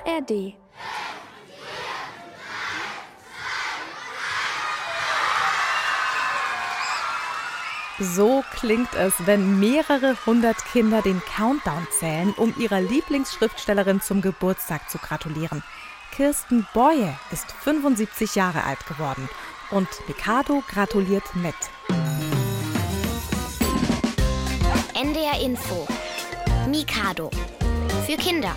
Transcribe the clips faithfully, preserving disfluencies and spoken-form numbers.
R D. So klingt es, wenn mehrere hundert Kinder den Countdown zählen, um ihrer Lieblingsschriftstellerin zum Geburtstag zu gratulieren. Kirsten Boye ist fünfundsiebzig Jahre alt geworden und Mikado gratuliert mit. N D R Info. Mikado. Für Kinder.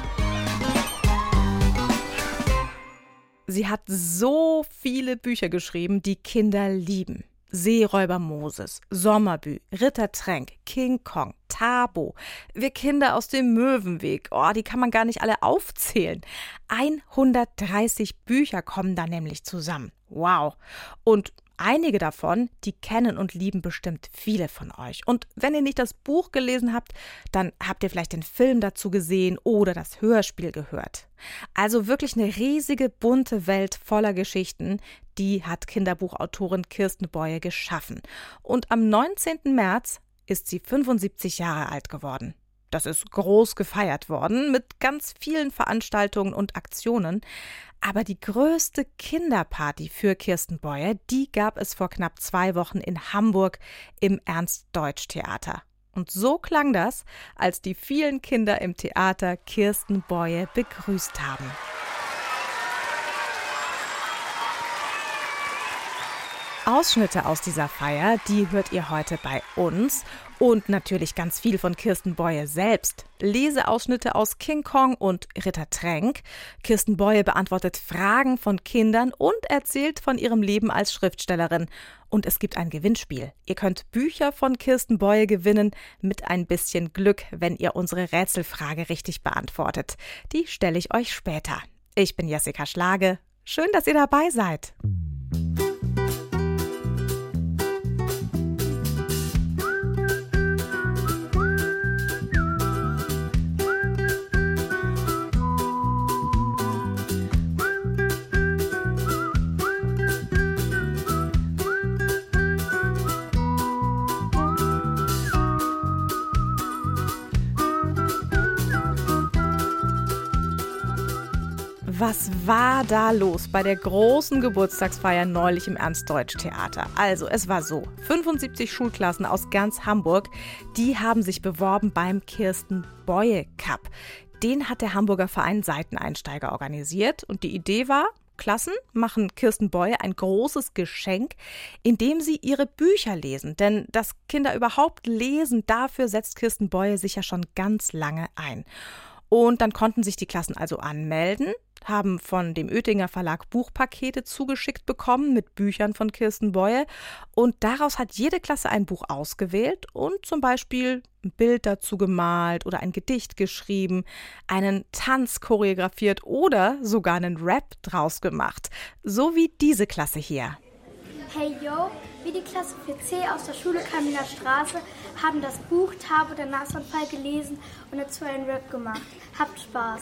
Sie hat so viele Bücher geschrieben, die Kinder lieben. Seeräuber Moses, Sommerbü, Ritter Tränk, King Kong, Tabo, Wir Kinder aus dem Möwenweg. Oh, die kann man gar nicht alle aufzählen. hundertdreißig Bücher kommen da nämlich zusammen. Wow. Und einige davon, die kennen und lieben bestimmt viele von euch. Und wenn ihr nicht das Buch gelesen habt, dann habt ihr vielleicht den Film dazu gesehen oder das Hörspiel gehört. Also wirklich eine riesige, bunte Welt voller Geschichten, die hat Kinderbuchautorin Kirsten Boye geschaffen. Und am neunzehnten März ist sie fünfundsiebzig Jahre alt geworden. Das ist groß gefeiert worden mit ganz vielen Veranstaltungen und Aktionen. Aber die größte Kinderparty für Kirsten Boye, die gab es vor knapp zwei Wochen in Hamburg im Ernst-Deutsch-Theater. Und so klang das, als die vielen Kinder im Theater Kirsten Boye begrüßt haben. Ausschnitte aus dieser Feier, die hört ihr heute bei uns. Und natürlich ganz viel von Kirsten Boye selbst. Leseausschnitte aus King Kong und Ritter Tränk. Kirsten Boye beantwortet Fragen von Kindern und erzählt von ihrem Leben als Schriftstellerin. Und es gibt ein Gewinnspiel. Ihr könnt Bücher von Kirsten Boye gewinnen mit ein bisschen Glück, wenn ihr unsere Rätselfrage richtig beantwortet. Die stelle ich euch später. Ich bin Jessica Schlage. Schön, dass ihr dabei seid. Was war da los bei der großen Geburtstagsfeier neulich im Ernst-Deutsch-Theater? Also, es war so, fünfundsiebzig Schulklassen aus ganz Hamburg, die haben sich beworben beim Kirsten Boye Cup. Den hat der Hamburger Verein Seiteneinsteiger organisiert und die Idee war, Klassen machen Kirsten Boye ein großes Geschenk, indem sie ihre Bücher lesen. Denn dass Kinder überhaupt lesen, dafür setzt Kirsten Boye sich ja schon ganz lange ein. Und dann konnten sich die Klassen also anmelden, haben von dem Oetinger Verlag Buchpakete zugeschickt bekommen mit Büchern von Kirsten Boye. Und daraus hat jede Klasse ein Buch ausgewählt und zum Beispiel ein Bild dazu gemalt oder ein Gedicht geschrieben, einen Tanz choreografiert oder sogar einen Rap draus gemacht. So wie diese Klasse hier. Hey yo, wir die Klasse vier C aus der Schule Kaminer Straße haben das Buch Tabo, der Nasanfall gelesen und dazu einen Rap gemacht. Habt Spaß!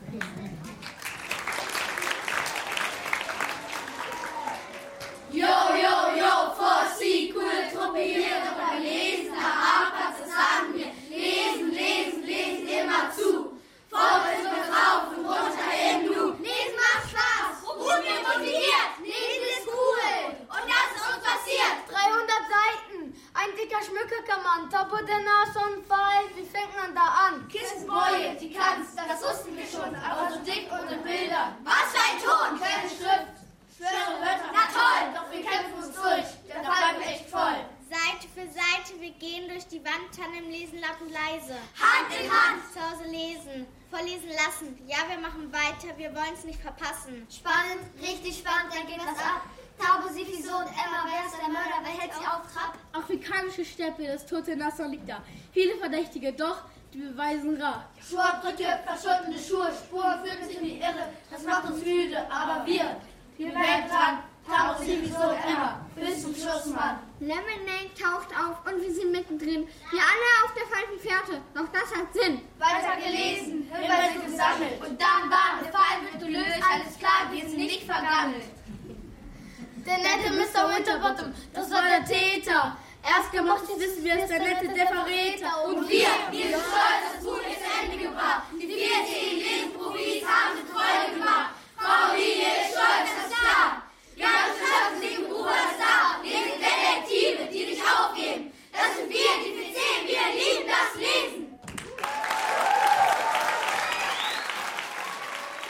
Yo, yo, yo, Fossi, coole Truppe hier, doch beim Lesen am Abendplatz, das sagen wir. Lesen, lesen, lesen immer zu. Vorwärts und rauf und runter im Nu. Lesen macht Spaß und wir motiviert. Lesen ist cool und das ist uns passiert. dreihundert Seiten, ein dicker Schmückermann, Tabo, der Nasanfall, wie fängt man da an? Kirsten Boye, die kannst, das wussten wir schon, aber so dick und in Bildern. Was für ein Ton, keine Schrift. Schwere Wörter, na toll, doch wir kämpfen uns durch, da bleiben wir echt voll. Seite für Seite, wir gehen durch die Wand, Tannen lesen laut und leise. Hand in Hand. Zu Hause lesen, vorlesen lassen, ja, wir machen weiter, wir wollen es nicht verpassen. Spannend, richtig spannend, dann geht das ab. Tabo, Sifi, so und Emma, wer ist der Mörder, wer hält sie auf Trab? Afrikanische Steppe, das tote Nasser liegt da. Viele Verdächtige, doch die beweisen rar. Schuhabdrücke, verschuldende Schuhe, Spuren führen uns in die Irre, das macht uns müde, aber wir... Wir werden dran, Tabo, Sifi, so und Emma, bis zum Schluss, Mann. Lemonade taucht auf und wir sind mittendrin. Wir alle auf der falschen Fährte, doch das hat Sinn. Weiter gelesen, Hinweise gesammelt und dann bam, der Fall wird gelöst, alles klar, wir sind nicht vergammelt. Der nette Mister Winterbottom, das war der Täter. Erst gemacht, wissen wir, ist der nette der Verräter. Und wir, wir sind stolz, das Tun ist zu Ende gebracht. Die vier C Lesenprofis haben getreu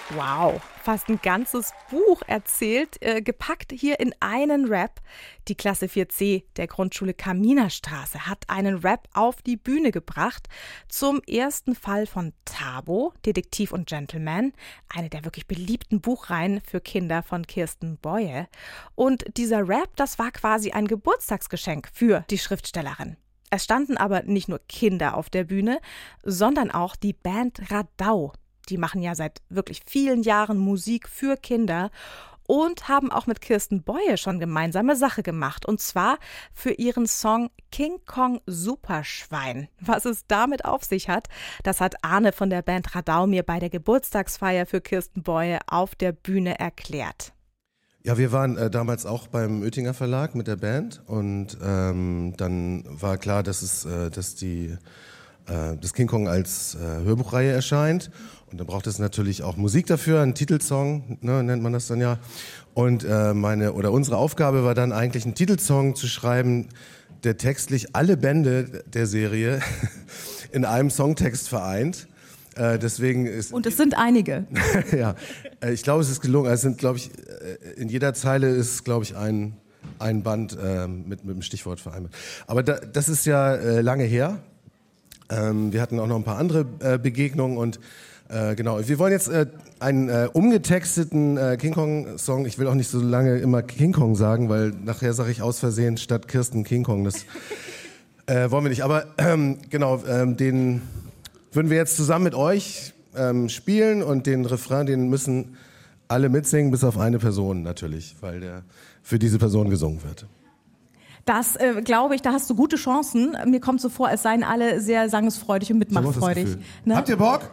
Wow, fast ein ganzes Buch erzählt, äh, gepackt hier in einen Rap. Die Klasse vier C der Grundschule Kaminerstraße hat einen Rap auf die Bühne gebracht zum ersten Fall von Tabo, Detektiv und Gentleman, eine der wirklich beliebten Buchreihen für Kinder von Kirsten Boye. Und dieser Rap, das war quasi ein Geburtstagsgeschenk für die Schriftstellerin. Es standen aber nicht nur Kinder auf der Bühne, sondern auch die Band Radau. Die machen ja seit wirklich vielen Jahren Musik für Kinder und haben auch mit Kirsten Boye schon gemeinsame Sache gemacht. Und zwar für ihren Song King Kong Superschwein. Was es damit auf sich hat, das hat Arne von der Band Radau mir bei der Geburtstagsfeier für Kirsten Boye auf der Bühne erklärt. Ja, wir waren äh, damals auch beim Oettinger Verlag mit der Band und ähm, dann war klar, dass es, äh, dass die äh, das King Kong als äh, Hörbuchreihe erscheint. Und dann braucht es natürlich auch Musik dafür, einen Titelsong, ne, nennt man das dann ja. Und äh, meine oder unsere Aufgabe war dann eigentlich einen Titelsong zu schreiben, der textlich alle Bände der Serie in einem Songtext vereint. Äh, deswegen ist und es sind einige. Ja, äh, ich glaube, es ist gelungen. Es sind, glaube ich, in jeder Zeile ist, glaube ich, ein ein Band äh, mit mit dem Stichwort vereinbart. Aber da, das ist ja äh, lange her. Ähm, wir hatten auch noch ein paar andere äh, Begegnungen und Äh, genau, wir wollen jetzt äh, einen äh, umgetexteten äh, King Kong-Song. Ich will auch nicht so lange immer King Kong sagen, weil nachher sage ich aus Versehen statt Kirsten King Kong. Das äh, wollen wir nicht. Aber ähm, genau, ähm, den würden wir jetzt zusammen mit euch ähm, spielen und den Refrain, den müssen alle mitsingen, bis auf eine Person natürlich, weil der für diese Person gesungen wird. Das äh, glaube ich, da hast du gute Chancen. Mir kommt so vor, es seien alle sehr sangesfreudig und mitmachfreudig. Ne? Habt ihr Bock?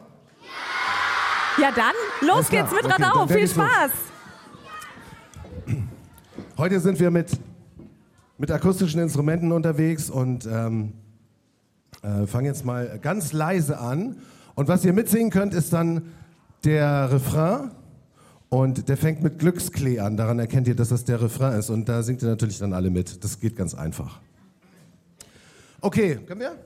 Ja dann, los geht's mit okay, Radau, viel Spaß! Los. Heute sind wir mit, mit akustischen Instrumenten unterwegs und ähm, äh, fangen jetzt mal ganz leise an. Und was ihr mitsingen könnt, ist dann der Refrain und der fängt mit Glücksklee an. Daran erkennt ihr, dass das der Refrain ist und da singt ihr natürlich dann alle mit. Das geht ganz einfach. Okay, können wir?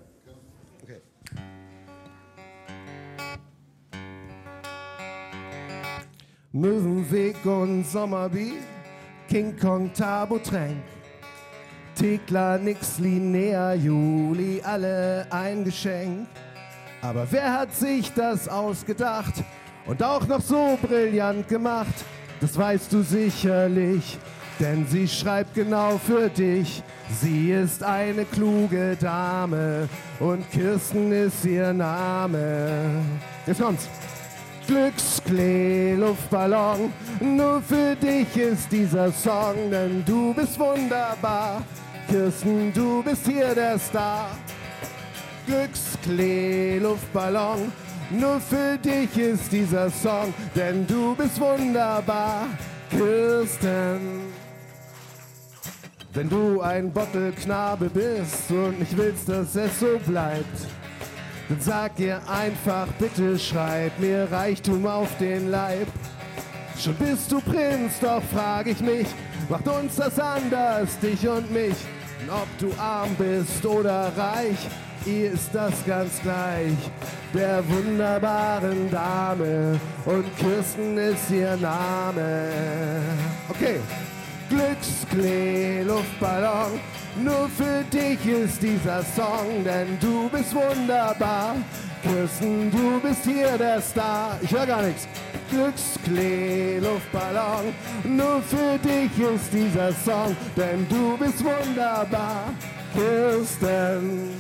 Möwenweg und Sommerby, King Kong, Tabo, Tränk, Thekla, nix linear, Juli, alle ein Geschenk. Aber wer hat sich das ausgedacht und auch noch so brillant gemacht? Das weißt du sicherlich, denn sie schreibt genau für dich. Sie ist eine kluge Dame und Kirsten ist ihr Name. Jetzt kommt's. Glücksklee, Luftballon, nur für dich ist dieser Song, denn du bist wunderbar. Kirsten, du bist hier der Star. Glücksklee, Luftballon, nur für dich ist dieser Song, denn du bist wunderbar. Kirsten, wenn du ein Bottelknabe bist und nicht willst, dass es so bleibt, dann sag ihr einfach, bitte schreib mir Reichtum auf den Leib. Schon bist du Prinz, doch frag ich mich, macht uns das anders, dich und mich? Und ob du arm bist oder reich, ihr ist das ganz gleich. Der wunderbaren Dame und Kirsten ist ihr Name. Okay. Glücksklee, Luftballon, nur für dich ist dieser Song, denn du bist wunderbar. Kirsten, du bist hier der Star. Ich höre gar nichts. Glücksklee, Luftballon, nur für dich ist dieser Song, denn du bist wunderbar. Kirsten,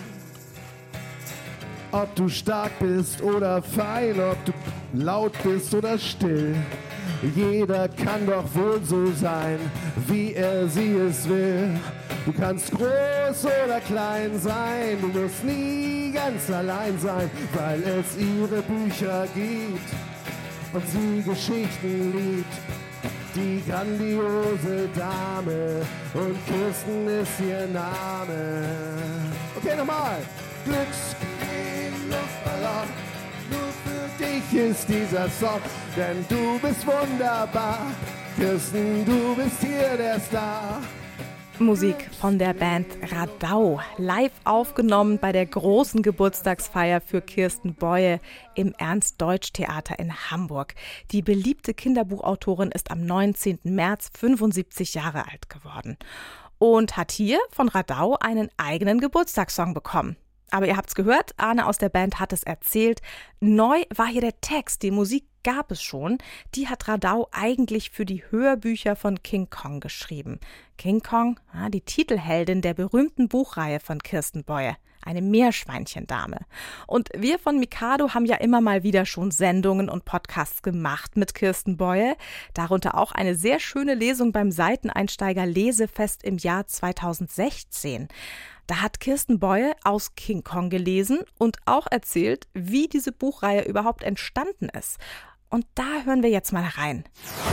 ob du stark bist oder fein, ob du laut bist oder still, jeder kann doch wohl so sein, wie er sie es will. Du kannst groß oder klein sein, du musst nie ganz allein sein, weil es ihre Bücher gibt und sie Geschichten liebt. Die grandiose Dame und Kirsten ist ihr Name. Okay, nochmal. Glücksklee, Luftballon, nur für dich ist dieser Song, denn du bist wunderbar. Kirsten, du bist hier der Star. Musik von der Band Radau, live aufgenommen bei der großen Geburtstagsfeier für Kirsten Boye im Ernst-Deutsch-Theater in Hamburg. Die beliebte Kinderbuchautorin ist am neunzehnten März fünfundsiebzig Jahre alt geworden und hat hier von Radau einen eigenen Geburtstagssong bekommen. Aber ihr habt's gehört, Arne aus der Band hat es erzählt. Neu war hier der Text, die Musik gab es schon. Die hat Radau eigentlich für die Hörbücher von King Kong geschrieben. King Kong, die Titelheldin der berühmten Buchreihe von Kirsten Boye. Eine Meerschweinchendame. Und wir von Mikado haben ja immer mal wieder schon Sendungen und Podcasts gemacht mit Kirsten Boye. Darunter auch eine sehr schöne Lesung beim Seiteneinsteiger Lesefest im Jahr zweitausendsechzehn. Da hat Kirsten Boye aus King Kong gelesen und auch erzählt, wie diese Buchreihe überhaupt entstanden ist. Und da hören wir jetzt mal rein.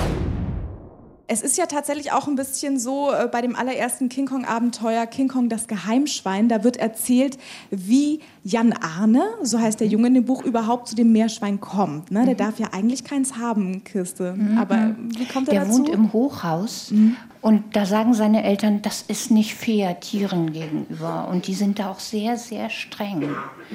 Es ist ja tatsächlich auch ein bisschen so, äh, bei dem allerersten King Kong-Abenteuer, King Kong das Geheimschwein, da wird erzählt, wie Jan Arne, so heißt der Junge in dem Buch, überhaupt zu dem Meerschwein kommt. Ne? Der mhm. darf ja eigentlich keins haben, Kirste. Mhm. Aber wie kommt er der dazu? Der wohnt im Hochhaus mhm. und da sagen seine Eltern, das ist nicht fair Tieren gegenüber. Und die sind da auch sehr, sehr streng.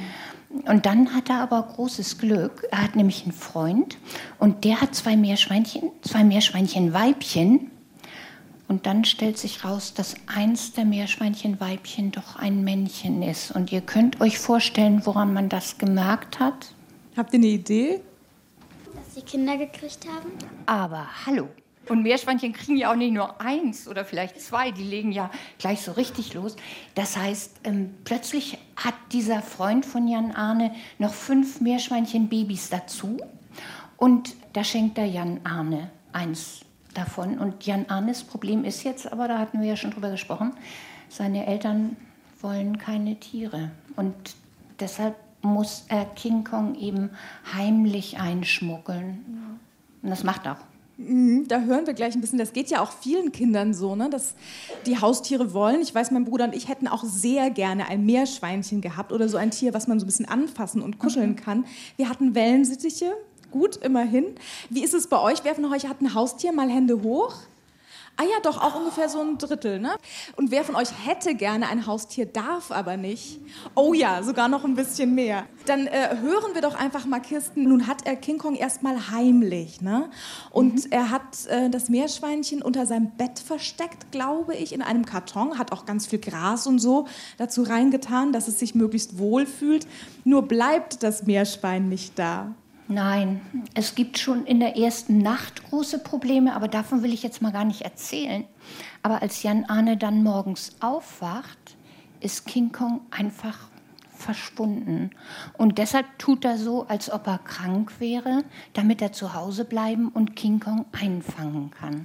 Und dann hat er aber großes Glück. Er hat nämlich einen Freund und der hat zwei Meerschweinchen, zwei Meerschweinchenweibchen. Und dann stellt sich raus, dass eins der Meerschweinchenweibchen doch ein Männchen ist. Und ihr könnt euch vorstellen, woran man das gemerkt hat? Habt ihr eine Idee? Dass sie Kinder gekriegt haben. Aber hallo. Und Meerschweinchen kriegen ja auch nicht nur eins oder vielleicht zwei, die legen ja gleich so richtig los. Das heißt, ähm, plötzlich hat dieser Freund von Jan Arne noch fünf Meerschweinchen-Babys dazu. Und da schenkt der Jan Arne eins davon. Und Jan Arnes Problem ist jetzt, aber da hatten wir ja schon drüber gesprochen, seine Eltern wollen keine Tiere. Und deshalb muss er King Kong eben heimlich einschmuggeln. Und das macht er auch. Da hören wir gleich ein bisschen, das geht ja auch vielen Kindern so, ne, dass die Haustiere wollen. Ich weiß, mein Bruder und ich hätten auch sehr gerne ein Meerschweinchen gehabt oder so ein Tier, was man so ein bisschen anfassen und kuscheln kann. Wir hatten Wellensittiche, gut, immerhin. Wie ist es bei euch? Wer von euch hat ein Haustier? Mal Hände hoch. Ah ja, doch, auch ungefähr so ein Drittel, ne? Und wer von euch hätte gerne ein Haustier, darf aber nicht? Oh ja, sogar noch ein bisschen mehr. Dann äh, hören wir doch einfach mal, Kirsten, nun hat er King Kong erstmal heimlich, ne? Und mhm. er hat äh, das Meerschweinchen unter seinem Bett versteckt, glaube ich, in einem Karton, hat auch ganz viel Gras und so dazu reingetan, dass es sich möglichst wohl fühlt. Nur bleibt das Meerschwein nicht da. Nein, es gibt schon in der ersten Nacht große Probleme, aber davon will ich jetzt mal gar nicht erzählen. Aber als Jan Arne dann morgens aufwacht, ist King Kong einfach verschwunden. Und deshalb tut er so, als ob er krank wäre, damit er zu Hause bleiben und King Kong einfangen kann.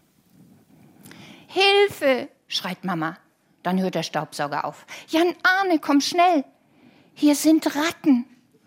Hilfe, schreit Mama. Dann hört der Staubsauger auf. Jan Arne, komm schnell, hier sind Ratten.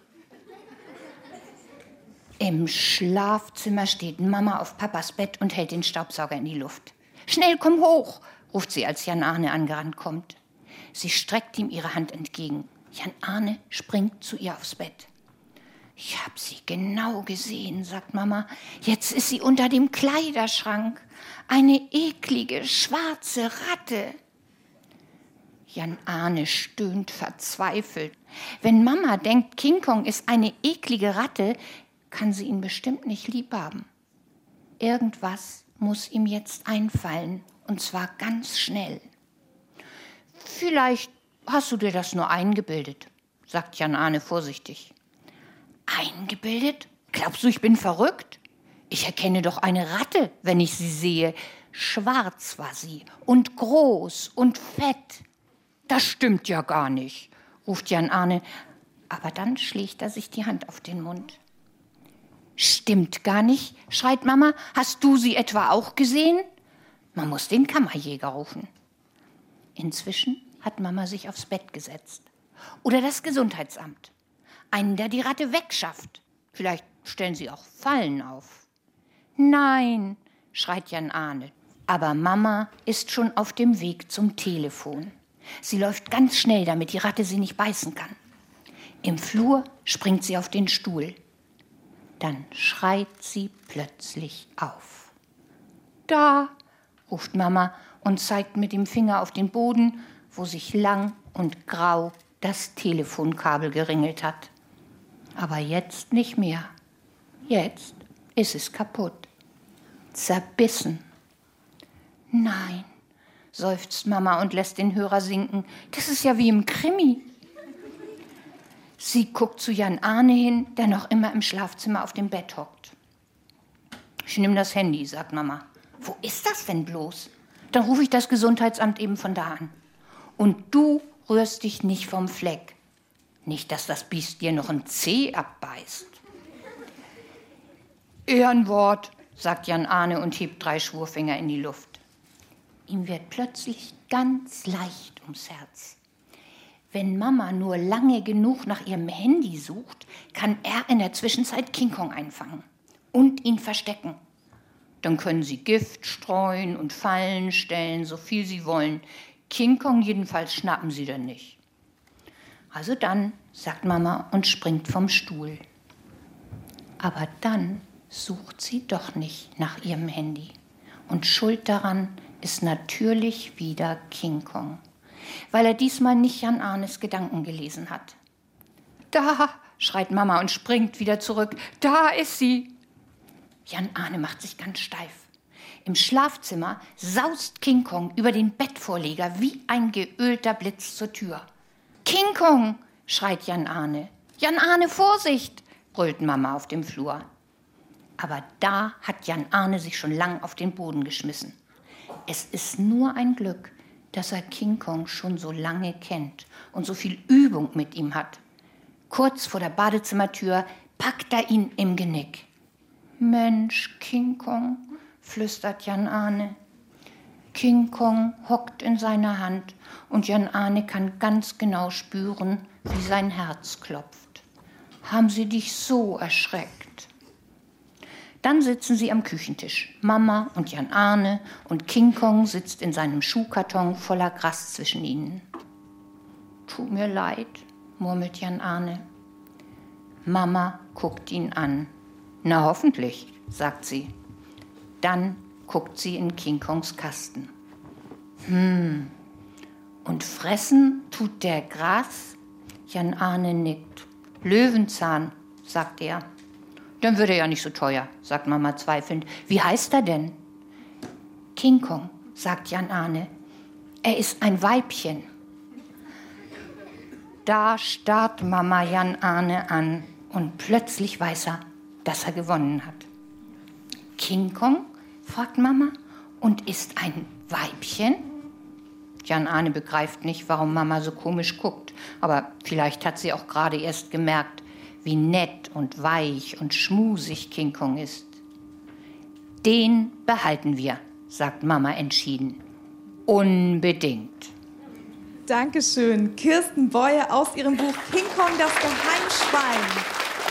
Im Schlafzimmer steht Mama auf Papas Bett und hält den Staubsauger in die Luft. Schnell, komm hoch, ruft sie, als Jan Arne angerannt kommt. Sie streckt ihm ihre Hand entgegen. Jan Arne springt zu ihr aufs Bett. Ich hab sie genau gesehen, sagt Mama. Jetzt ist sie unter dem Kleiderschrank. Eine eklige, schwarze Ratte. Jan Arne stöhnt verzweifelt. Wenn Mama denkt, King Kong ist eine eklige Ratte, kann sie ihn bestimmt nicht lieb haben. Irgendwas muss ihm jetzt einfallen, und zwar ganz schnell. Vielleicht hast du dir das nur eingebildet, sagt Jan Arne vorsichtig. Eingebildet? Glaubst du, ich bin verrückt? Ich erkenne doch eine Ratte, wenn ich sie sehe. Schwarz war sie und groß und fett. Das stimmt ja gar nicht, ruft Jan Arne, aber dann schlägt er sich die Hand auf den Mund. Stimmt gar nicht, schreit Mama. Hast du sie etwa auch gesehen? Man muss den Kammerjäger rufen. Inzwischen hat Mama sich aufs Bett gesetzt. Oder das Gesundheitsamt. Einen, der die Ratte wegschafft. Vielleicht stellen sie auch Fallen auf. Nein, schreit Jan Arne. Aber Mama ist schon auf dem Weg zum Telefon. Sie läuft ganz schnell, damit die Ratte sie nicht beißen kann. Im Flur springt sie auf den Stuhl. Dann schreit sie plötzlich auf. Da, ruft Mama und zeigt mit dem Finger auf den Boden, wo sich lang und grau das Telefonkabel geringelt hat. Aber jetzt nicht mehr. Jetzt ist es kaputt. Zerbissen. Nein, seufzt Mama und lässt den Hörer sinken. Das ist ja wie im Krimi. Sie guckt zu Jan Arne hin, der noch immer im Schlafzimmer auf dem Bett hockt. Ich nehme das Handy, sagt Mama. Wo ist das denn bloß? Dann rufe ich das Gesundheitsamt eben von da an. Und du rührst dich nicht vom Fleck. Nicht, dass das Biest dir noch ein Zeh abbeißt. Ehrenwort, sagt Jan Arne und hebt drei Schwurfinger in die Luft. Ihm wird plötzlich ganz leicht ums Herz. Wenn Mama nur lange genug nach ihrem Handy sucht, kann er in der Zwischenzeit King Kong einfangen und ihn verstecken. Dann können sie Gift streuen und Fallen stellen, so viel sie wollen. King Kong jedenfalls schnappen sie dann nicht. Also dann, sagt Mama und springt vom Stuhl. Aber dann sucht sie doch nicht nach ihrem Handy. Und schuld daran ist natürlich wieder King Kong, weil er diesmal nicht Jan Arnes Gedanken gelesen hat. Da, schreit Mama und springt wieder zurück. Da ist sie. Jan Arne macht sich ganz steif. Im Schlafzimmer saust King Kong über den Bettvorleger wie ein geölter Blitz zur Tür. King Kong, schreit Jan Arne. Jan Arne, Vorsicht, brüllt Mama auf dem Flur. Aber da hat Jan Arne sich schon lang auf den Boden geschmissen. Es ist nur ein Glück, dass er King Kong schon so lange kennt und so viel Übung mit ihm hat. Kurz vor der Badezimmertür packt er ihn im Genick. Mensch, King Kong, flüstert Jan Arne. King Kong hockt in seiner Hand und Jan Arne kann ganz genau spüren, wie sein Herz klopft. Haben Sie dich so erschreckt? Dann sitzen sie am Küchentisch. Mama und Jan Arne und King Kong sitzt in seinem Schuhkarton voller Gras zwischen ihnen. Tut mir leid, murmelt Jan Arne. Mama guckt ihn an. Na hoffentlich, sagt sie. Dann guckt sie in King Kongs Kasten. Hm, und fressen tut der Gras? Jan Arne nickt. Löwenzahn, sagt er. Dann wird er ja nicht so teuer, sagt Mama zweifelnd. Wie heißt er denn? King Kong, sagt Jan Arne. Er ist ein Weibchen. Da starrt Mama Jan Arne an und plötzlich weiß er, dass er gewonnen hat. King Kong, fragt Mama, und ist ein Weibchen? Jan Arne begreift nicht, warum Mama so komisch guckt, aber vielleicht hat sie auch gerade erst gemerkt, wie nett und weich und schmusig King Kong ist. Den behalten wir, sagt Mama entschieden. Unbedingt. Dankeschön. Kirsten Boye aus ihrem Buch King Kong, das Geheimschwein.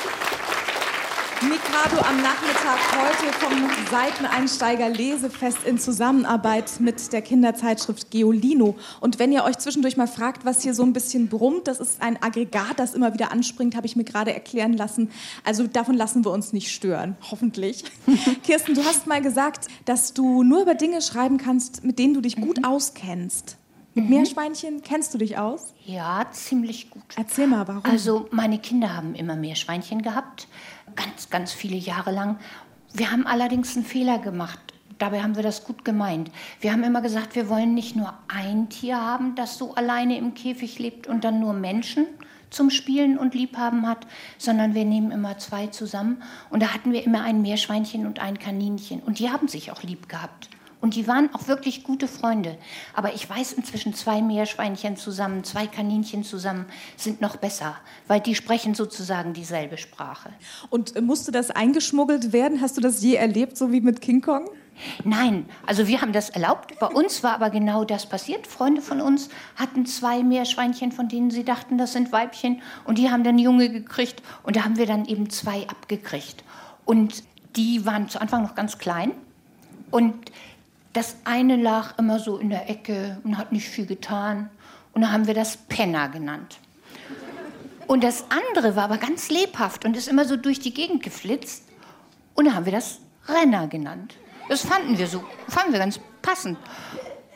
Mikado am Nachmittag heute vom Seiteneinsteiger-Lesefest in Zusammenarbeit mit der Kinderzeitschrift Geolino. Und wenn ihr euch zwischendurch mal fragt, was hier so ein bisschen brummt, das ist ein Aggregat, das immer wieder anspringt, habe ich mir gerade erklären lassen. Also davon lassen wir uns nicht stören, hoffentlich. Kirsten, du hast mal gesagt, dass du nur über Dinge schreiben kannst, mit denen du dich gut auskennst. Mit Meerschweinchen kennst du dich aus? Ja, ziemlich gut. Erzähl mal, warum? Also meine Kinder haben immer Meerschweinchen gehabt, ganz, ganz viele Jahre lang. Wir haben allerdings einen Fehler gemacht. Dabei haben wir das gut gemeint. Wir haben immer gesagt, wir wollen nicht nur ein Tier haben, das so alleine im Käfig lebt und dann nur Menschen zum Spielen und Liebhaben hat, sondern wir nehmen immer zwei zusammen. Und da hatten wir immer ein Meerschweinchen und ein Kaninchen. Und die haben sich auch lieb gehabt. Und die waren auch wirklich gute Freunde. Aber ich weiß inzwischen, zwei Meerschweinchen zusammen, zwei Kaninchen zusammen sind noch besser, weil die sprechen sozusagen dieselbe Sprache. Und musste das eingeschmuggelt werden? Hast du das je erlebt, so wie mit King Kong? Nein, also wir haben das erlaubt. Bei uns war aber genau das passiert. Freunde von uns hatten zwei Meerschweinchen, von denen sie dachten, das sind Weibchen. Und die haben dann Junge gekriegt. Und da haben wir dann eben zwei abgekriegt. Und die waren zu Anfang noch ganz klein. Und das eine lag immer so in der Ecke und hat nicht viel getan. Und da haben wir das Penner genannt. Und das andere war aber ganz lebhaft und ist immer so durch die Gegend geflitzt. Und da haben wir das Renner genannt. Das fanden wir so, fanden wir ganz passend.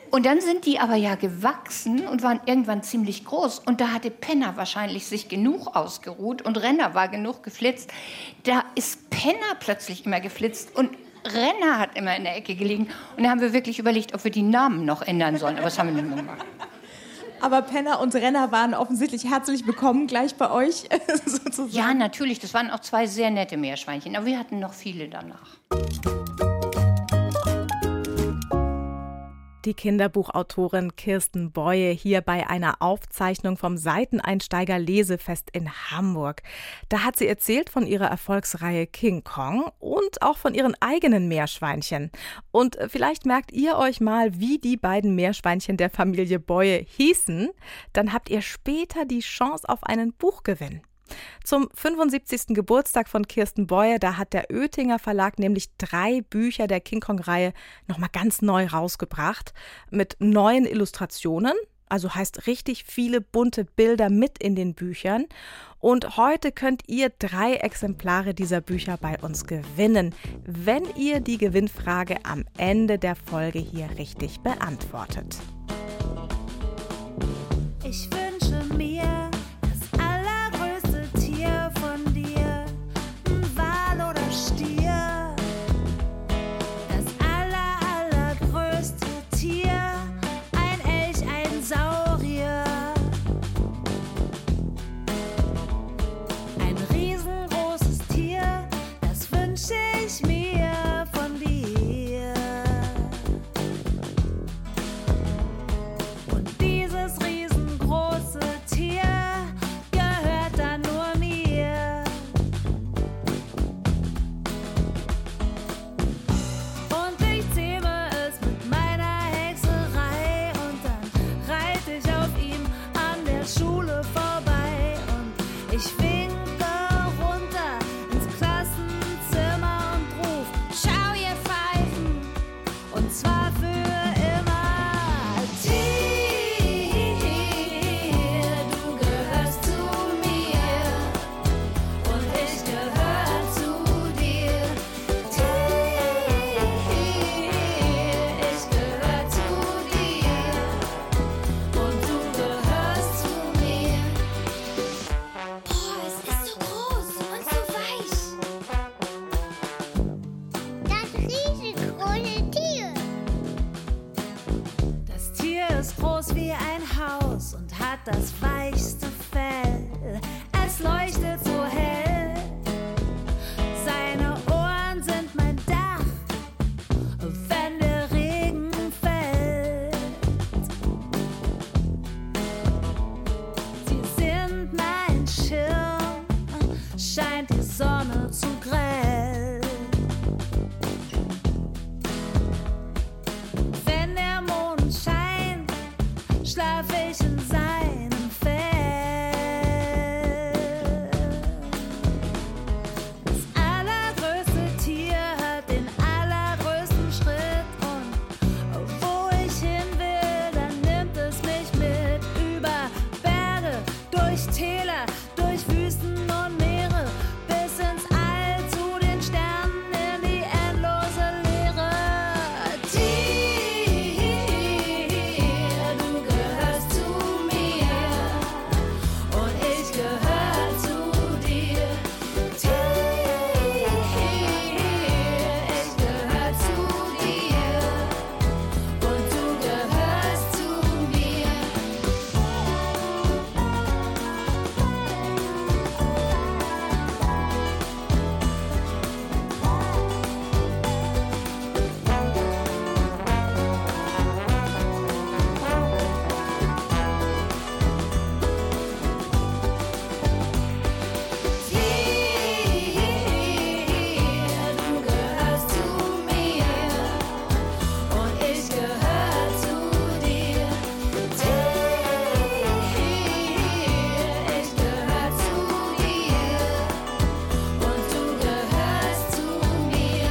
Und dann sind die aber ja gewachsen und waren irgendwann ziemlich groß. Und da hatte Penner wahrscheinlich sich genug ausgeruht und Renner war genug geflitzt. Da ist Penner plötzlich immer geflitzt und Renner hat immer in der Ecke gelegen. Und da haben wir wirklich überlegt, ob wir die Namen noch ändern sollen. Aber das haben wir nicht mehr gemacht. Aber Penner und Renner waren offensichtlich herzlich willkommen gleich bei euch, sozusagen. Ja, natürlich. Das waren auch zwei sehr nette Meerschweinchen. Aber wir hatten noch viele danach. Die Kinderbuchautorin Kirsten Boye hier bei einer Aufzeichnung vom Seiteneinsteiger-Lesefest in Hamburg. Da hat sie erzählt von ihrer Erfolgsreihe King Kong und auch von ihren eigenen Meerschweinchen. Und vielleicht merkt ihr euch mal, wie die beiden Meerschweinchen der Familie Boye hießen. Dann habt ihr später die Chance auf einen Buchgewinn. Zum fünfundsiebzigsten Geburtstag von Kirsten Boye, da hat der Oetinger Verlag nämlich drei Bücher der King Kong-Reihe nochmal ganz neu rausgebracht. Mit neuen Illustrationen, also heißt richtig viele bunte Bilder mit in den Büchern. Und heute könnt ihr drei Exemplare dieser Bücher bei uns gewinnen, wenn ihr die Gewinnfrage am Ende der Folge hier richtig beantwortet. Ich wünsche mir das weichste Fell, es leuchtet so hell. Seine Ohren sind mein Dach, wenn der Regen fällt. Sie sind mein Schirm, scheint die Sonne zu grell. Wenn der Mond scheint, schlaf ich in seinem Fell. Das allergrößte Tier hat den allergrößten Schritt und wo ich hin will, dann nimmt es mich mit über Berge, durch Täler, durch Wüsten und Meere, bis ins All zu den Sternen in die endlose Leere. Tier, du gehörst zu mir und ich gehöre zu dir. Tier, ich gehöre zu dir und du gehörst zu mir. Du gehörst zu mir und ich gehöre zu dir. Ich gehöre zu dir und du gehörst zu mir.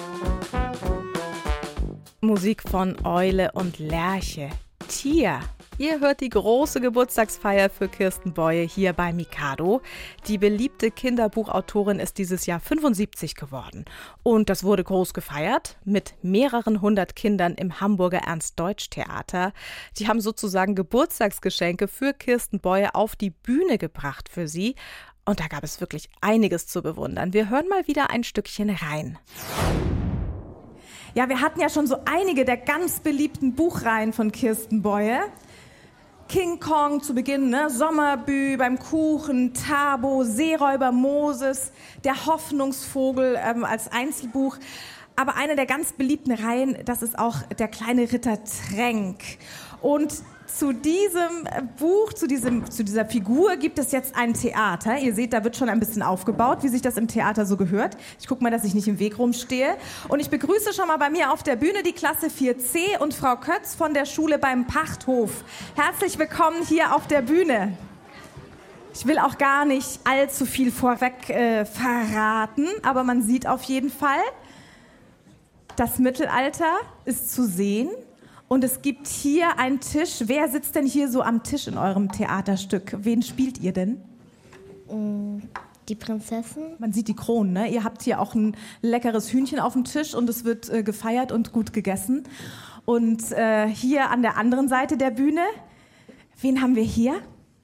Musik von Eule und Lerche. Tier. Ihr hört die große Geburtstagsfeier für Kirsten Boye hier bei Mikado. Die beliebte Kinderbuchautorin ist dieses Jahr fünfundsiebzig geworden. Und das wurde groß gefeiert mit mehreren hundert Kindern im Hamburger Ernst-Deutsch-Theater. Die haben sozusagen Geburtstagsgeschenke für Kirsten Boye auf die Bühne gebracht für sie. Und da gab es wirklich einiges zu bewundern. Wir hören mal wieder ein Stückchen rein. Ja, wir hatten ja schon so einige der ganz beliebten Buchreihen von Kirsten Boye. King Kong zu Beginn, ne? Sommerbü, beim Kuchen, Tabo, Seeräuber Moses, der Hoffnungsvogel ähm, als Einzelbuch. Aber eine der ganz beliebten Reihen, das ist auch der kleine Ritter Trenck. Und zu diesem Buch, zu, diesem, zu dieser Figur gibt es jetzt ein Theater. Ihr seht, da wird schon ein bisschen aufgebaut, wie sich das im Theater so gehört. Ich gucke mal, dass ich nicht im Weg rumstehe. Und ich begrüße schon mal bei mir auf der Bühne die Klasse vier C und Frau Kötz von der Schule beim Pachthof. Herzlich willkommen hier auf der Bühne. Ich will auch gar nicht allzu viel vorweg äh, verraten, aber man sieht auf jeden Fall, das Mittelalter ist zu sehen. Und es gibt hier einen Tisch. Wer sitzt denn hier so am Tisch in eurem Theaterstück? Wen spielt ihr denn? Die Prinzessin. Man sieht die Kronen, ne? Ihr habt hier auch ein leckeres Hühnchen auf dem Tisch und es wird äh, gefeiert und gut gegessen. Und äh, hier an der anderen Seite der Bühne, wen haben wir hier?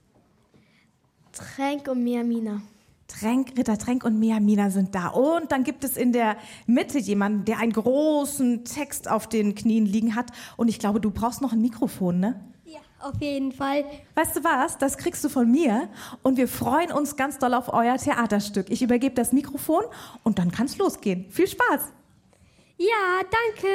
Trenck und Miamina. Trenck, Ritter Trenck und Miamina sind da. Und dann gibt es in der Mitte jemanden, der einen großen Text auf den Knien liegen hat. Und ich glaube, du brauchst noch ein Mikrofon, ne? Ja, auf jeden Fall. Weißt du was? Das kriegst du von mir. Und wir freuen uns ganz doll auf euer Theaterstück. Ich übergebe das Mikrofon und dann kann's losgehen. Viel Spaß. Ja, danke.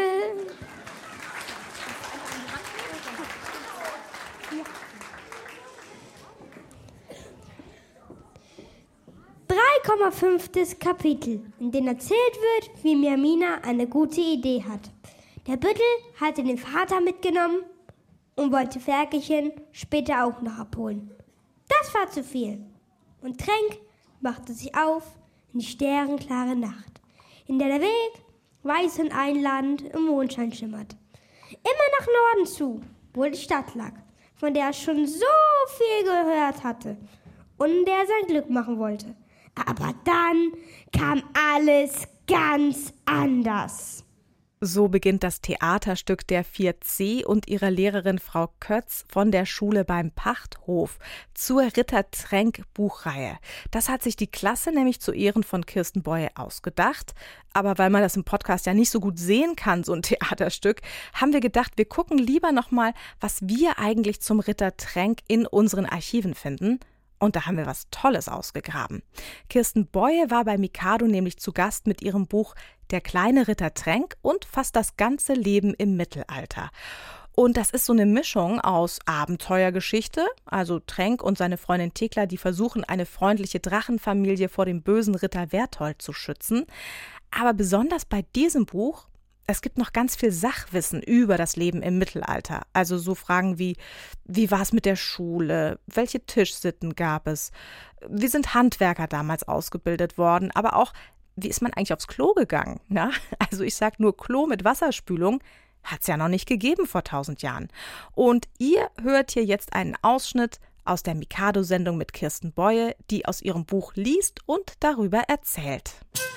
drei Komma fünf Kapitel, in dem erzählt wird, wie Miamina eine gute Idee hat. Der Büttel hatte den Vater mitgenommen und wollte Ferkelchen später auch noch abholen. Das war zu viel. Und Trenck machte sich auf in die sternenklare Nacht, in der der Weg weiß und einladend im Mondschein schimmert. Immer nach Norden zu, wo die Stadt lag, von der er schon so viel gehört hatte und in der er sein Glück machen wollte. Aber dann kam alles ganz anders. So beginnt das Theaterstück der vier C und ihrer Lehrerin Frau Kötz von der Schule beim Pachthof zur Ritter Trenck Buchreihe. Das hat sich die Klasse nämlich zu Ehren von Kirsten Boye ausgedacht. Aber weil man das im Podcast ja nicht so gut sehen kann, so ein Theaterstück, haben wir gedacht, wir gucken lieber nochmal, was wir eigentlich zum Ritter Trenck in unseren Archiven finden. Und da haben wir was Tolles ausgegraben. Kirsten Boye war bei Mikado nämlich zu Gast mit ihrem Buch Der kleine Ritter Trenck und fast das ganze Leben im Mittelalter. Und das ist so eine Mischung aus Abenteuergeschichte, also Trenck und seine Freundin Thekla, die versuchen, eine freundliche Drachenfamilie vor dem bösen Ritter Berthold zu schützen. Aber besonders bei diesem Buch, es gibt noch ganz viel Sachwissen über das Leben im Mittelalter. Also so Fragen wie, wie war es mit der Schule? Welche Tischsitten gab es? Wie sind Handwerker damals ausgebildet worden? Aber auch, wie ist man eigentlich aufs Klo gegangen? Ja? Also ich sag nur, Klo mit Wasserspülung hat es ja noch nicht gegeben vor tausend Jahren. Und ihr hört hier jetzt einen Ausschnitt aus der Mikado-Sendung mit Kirsten Boye, die aus ihrem Buch liest und darüber erzählt.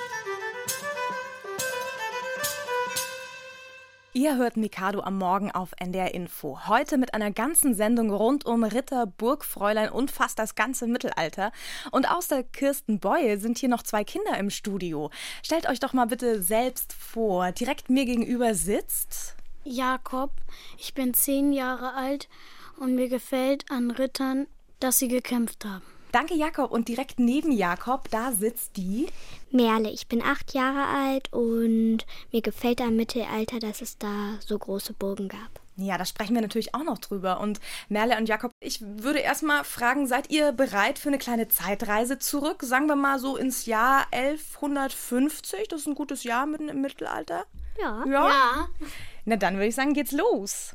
Ihr hört Mikado am Morgen auf N D R Info. Heute mit einer ganzen Sendung rund um Ritter, Burgfräulein und fast das ganze Mittelalter. Und außer Kirsten Boye sind hier noch zwei Kinder im Studio. Stellt euch doch mal bitte selbst vor. Direkt mir gegenüber sitzt Jakob. Ich bin zehn Jahre alt und mir gefällt an Rittern, dass sie gekämpft haben. Danke, Jakob. Und direkt neben Jakob, da sitzt die Merle. Ich bin acht Jahre alt und mir gefällt am Mittelalter, dass es da so große Burgen gab. Ja, da sprechen wir natürlich auch noch drüber. Und Merle und Jakob, ich würde erst mal fragen, seid ihr bereit für eine kleine Zeitreise zurück? Sagen wir mal so ins Jahr elfhundertfünfzig. Das ist ein gutes Jahr mitten im Mittelalter. Ja. Ja? Ja. Na, dann würde ich sagen, geht's los.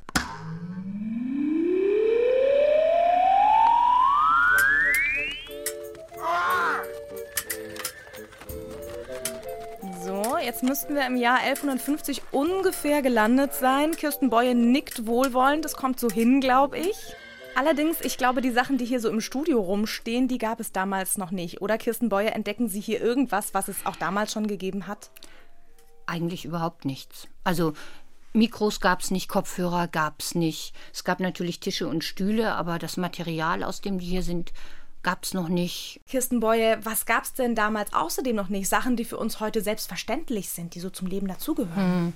jetzt müssten wir im Jahr elfhundertfünfzig ungefähr gelandet sein. Kirsten Boye nickt wohlwollend, das kommt so hin, glaube ich. Allerdings, ich glaube, die Sachen, die hier so im Studio rumstehen, die gab es damals noch nicht. Oder, Kirsten Boye, entdecken Sie hier irgendwas, was es auch damals schon gegeben hat? Eigentlich überhaupt nichts. Also Mikros gab es nicht, Kopfhörer gab es nicht. Es gab natürlich Tische und Stühle, aber das Material, aus dem die hier sind, gab es noch nicht. Kirsten Boye, was gab es denn damals außerdem noch nicht? Sachen, die für uns heute selbstverständlich sind, die so zum Leben dazugehören. Hm.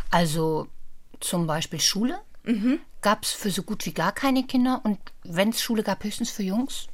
Also zum Beispiel Schule. Mhm. Gab es für so gut wie gar keine Kinder. Und wenn es Schule gab, höchstens für Jungs.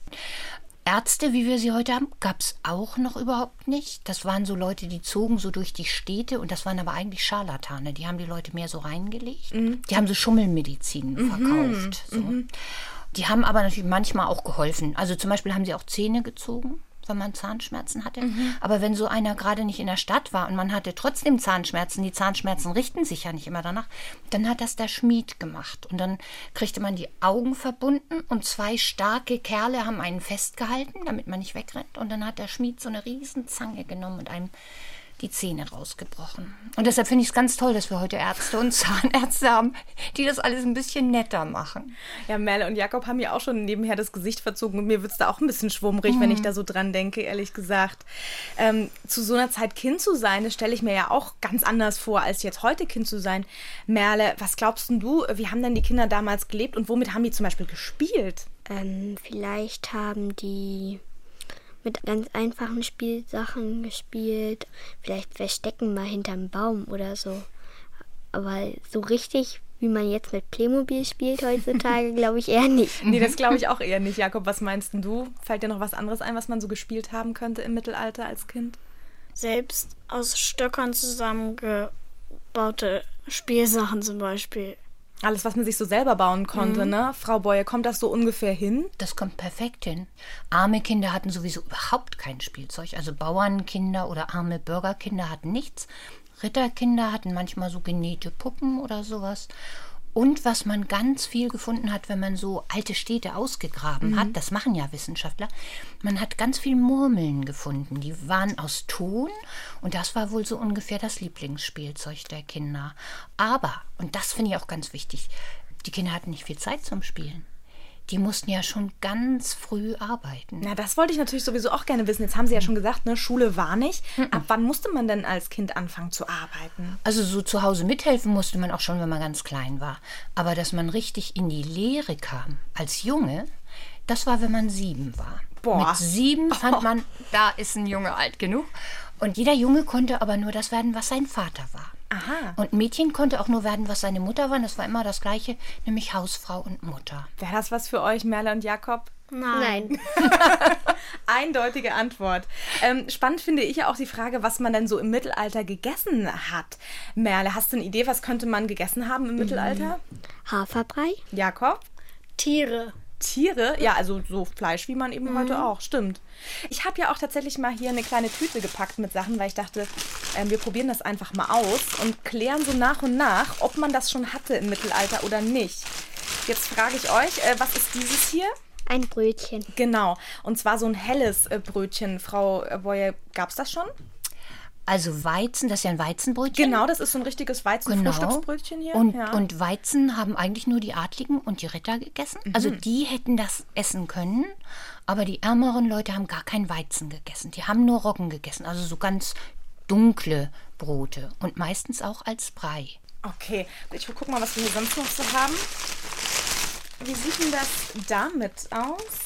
Ärzte, wie wir sie heute haben, gab es auch noch überhaupt nicht. Das waren so Leute, die zogen so durch die Städte und das waren aber eigentlich Scharlatane. Die haben die Leute mehr so reingelegt. Mhm. Die haben so Schummelmedizin mhm. verkauft. So. Mhm. Die haben aber natürlich manchmal auch geholfen. Also zum Beispiel haben sie auch Zähne gezogen, wenn man Zahnschmerzen hatte. Mhm. Aber wenn so einer gerade nicht in der Stadt war und man hatte trotzdem Zahnschmerzen, die Zahnschmerzen richten sich ja nicht immer danach, dann hat das der Schmied gemacht. Und dann kriegte man die Augen verbunden und zwei starke Kerle haben einen festgehalten, damit man nicht wegrennt. Und dann hat der Schmied so eine riesen Zange genommen und einem die Zähne rausgebrochen. Und deshalb finde ich es ganz toll, dass wir heute Ärzte und Zahnärzte haben, die das alles ein bisschen netter machen. Ja, Merle und Jakob haben ja auch schon nebenher das Gesicht verzogen und mir wird es da auch ein bisschen schwummrig, mhm. wenn ich da so dran denke, ehrlich gesagt. Ähm, zu so einer Zeit Kind zu sein, das stelle ich mir ja auch ganz anders vor, als jetzt heute Kind zu sein. Merle, was glaubst denn du, wie haben denn die Kinder damals gelebt und womit haben die zum Beispiel gespielt? Ähm, vielleicht haben die mit ganz einfachen Spielsachen gespielt. Vielleicht verstecken mal hinterm Baum oder so. Aber so richtig, wie man jetzt mit Playmobil spielt heutzutage, glaube ich eher nicht. Nee, das glaube ich auch eher nicht. Jakob, was meinst denn du? Fällt dir noch was anderes ein, was man so gespielt haben könnte im Mittelalter als Kind? Selbst aus Stöckern zusammengebaute Spielsachen zum Beispiel. Alles, was man sich so selber bauen konnte, mhm. ne? Frau Boye, kommt das so ungefähr hin? Das kommt perfekt hin. Arme Kinder hatten sowieso überhaupt kein Spielzeug. Also Bauernkinder oder arme Bürgerkinder hatten nichts. Ritterkinder hatten manchmal so genähte Puppen oder sowas. Und was man ganz viel gefunden hat, wenn man so alte Städte ausgegraben mhm. hat, das machen ja Wissenschaftler, man hat ganz viel Murmeln gefunden. Die waren aus Ton und das war wohl so ungefähr das Lieblingsspielzeug der Kinder. Aber, und das finde ich auch ganz wichtig, die Kinder hatten nicht viel Zeit zum Spielen. Die mussten ja schon ganz früh arbeiten. Na, das wollte ich natürlich sowieso auch gerne wissen. Jetzt haben Sie ja schon gesagt, ne, Schule war nicht. Mhm. Ab wann musste man denn als Kind anfangen zu arbeiten? Also so zu Hause mithelfen musste man auch schon, wenn man ganz klein war. Aber dass man richtig in die Lehre kam als Junge, das war, wenn man sieben war. Boah. Mit sieben fand man, da ist ein Junge alt genug. Und jeder Junge konnte aber nur das werden, was sein Vater war. Aha. Und ein Mädchen konnte auch nur werden, was seine Mutter war. Das war immer das Gleiche, nämlich Hausfrau und Mutter. Wäre das was für euch, Merle und Jakob? Nein. Eindeutige Antwort. Ähm, spannend finde ich ja auch die Frage, was man denn so im Mittelalter gegessen hat. Merle, hast du eine Idee, was könnte man gegessen haben im Mittelalter? Haferbrei. Jakob? Tiere. Tiere? Ja, also so Fleisch, wie man eben mhm. heute auch, stimmt. Ich habe ja auch tatsächlich mal hier eine kleine Tüte gepackt mit Sachen, weil ich dachte, äh, wir probieren das einfach mal aus und klären so nach und nach, ob man das schon hatte im Mittelalter oder nicht. Jetzt frage ich euch, äh, was ist dieses hier? Ein Brötchen. Genau, und zwar so ein helles äh, Brötchen. Frau äh, Boye, gab es das schon? Also Weizen, das ist ja ein Weizenbrötchen. Genau, das ist so ein richtiges Weizenfrühstücksbrötchen hier. Und, ja. und Weizen haben eigentlich nur die Adligen und die Ritter gegessen. Mhm. Also die hätten das essen können, aber die ärmeren Leute haben gar kein Weizen gegessen. Die haben nur Roggen gegessen, also so ganz dunkle Brote und meistens auch als Brei. Okay, ich guck mal, was wir hier sonst noch so haben. Wie sieht denn das damit aus?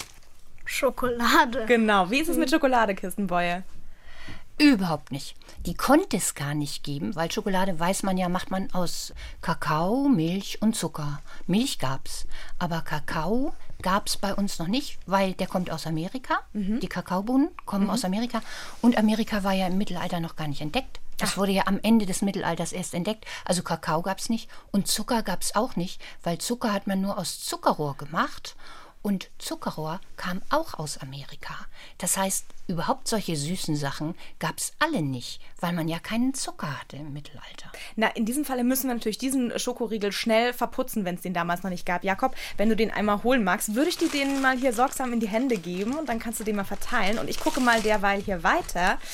Schokolade. Genau, wie ist es mit Schokolade, Kirsten Boye? Überhaupt nicht. Die konnte es gar nicht geben, weil Schokolade, weiß man ja, macht man aus Kakao, Milch und Zucker. Milch gab's, aber Kakao gab's bei uns noch nicht, weil der kommt aus Amerika. Mhm. Die Kakaobohnen kommen mhm. aus Amerika. Und Amerika war ja im Mittelalter noch gar nicht entdeckt. Das Ach. wurde ja am Ende des Mittelalters erst entdeckt. Also Kakao gab's nicht und Zucker gab's auch nicht, weil Zucker hat man nur aus Zuckerrohr gemacht. Und Zuckerrohr kam auch aus Amerika. Das heißt, überhaupt solche süßen Sachen gab es alle nicht, weil man ja keinen Zucker hatte im Mittelalter. Na, in diesem Falle müssen wir natürlich diesen Schokoriegel schnell verputzen, wenn es den damals noch nicht gab. Jakob, wenn du den einmal holen magst, würde ich dir den mal hier sorgsam in die Hände geben und dann kannst du den mal verteilen. Und ich gucke mal derweil hier weiter.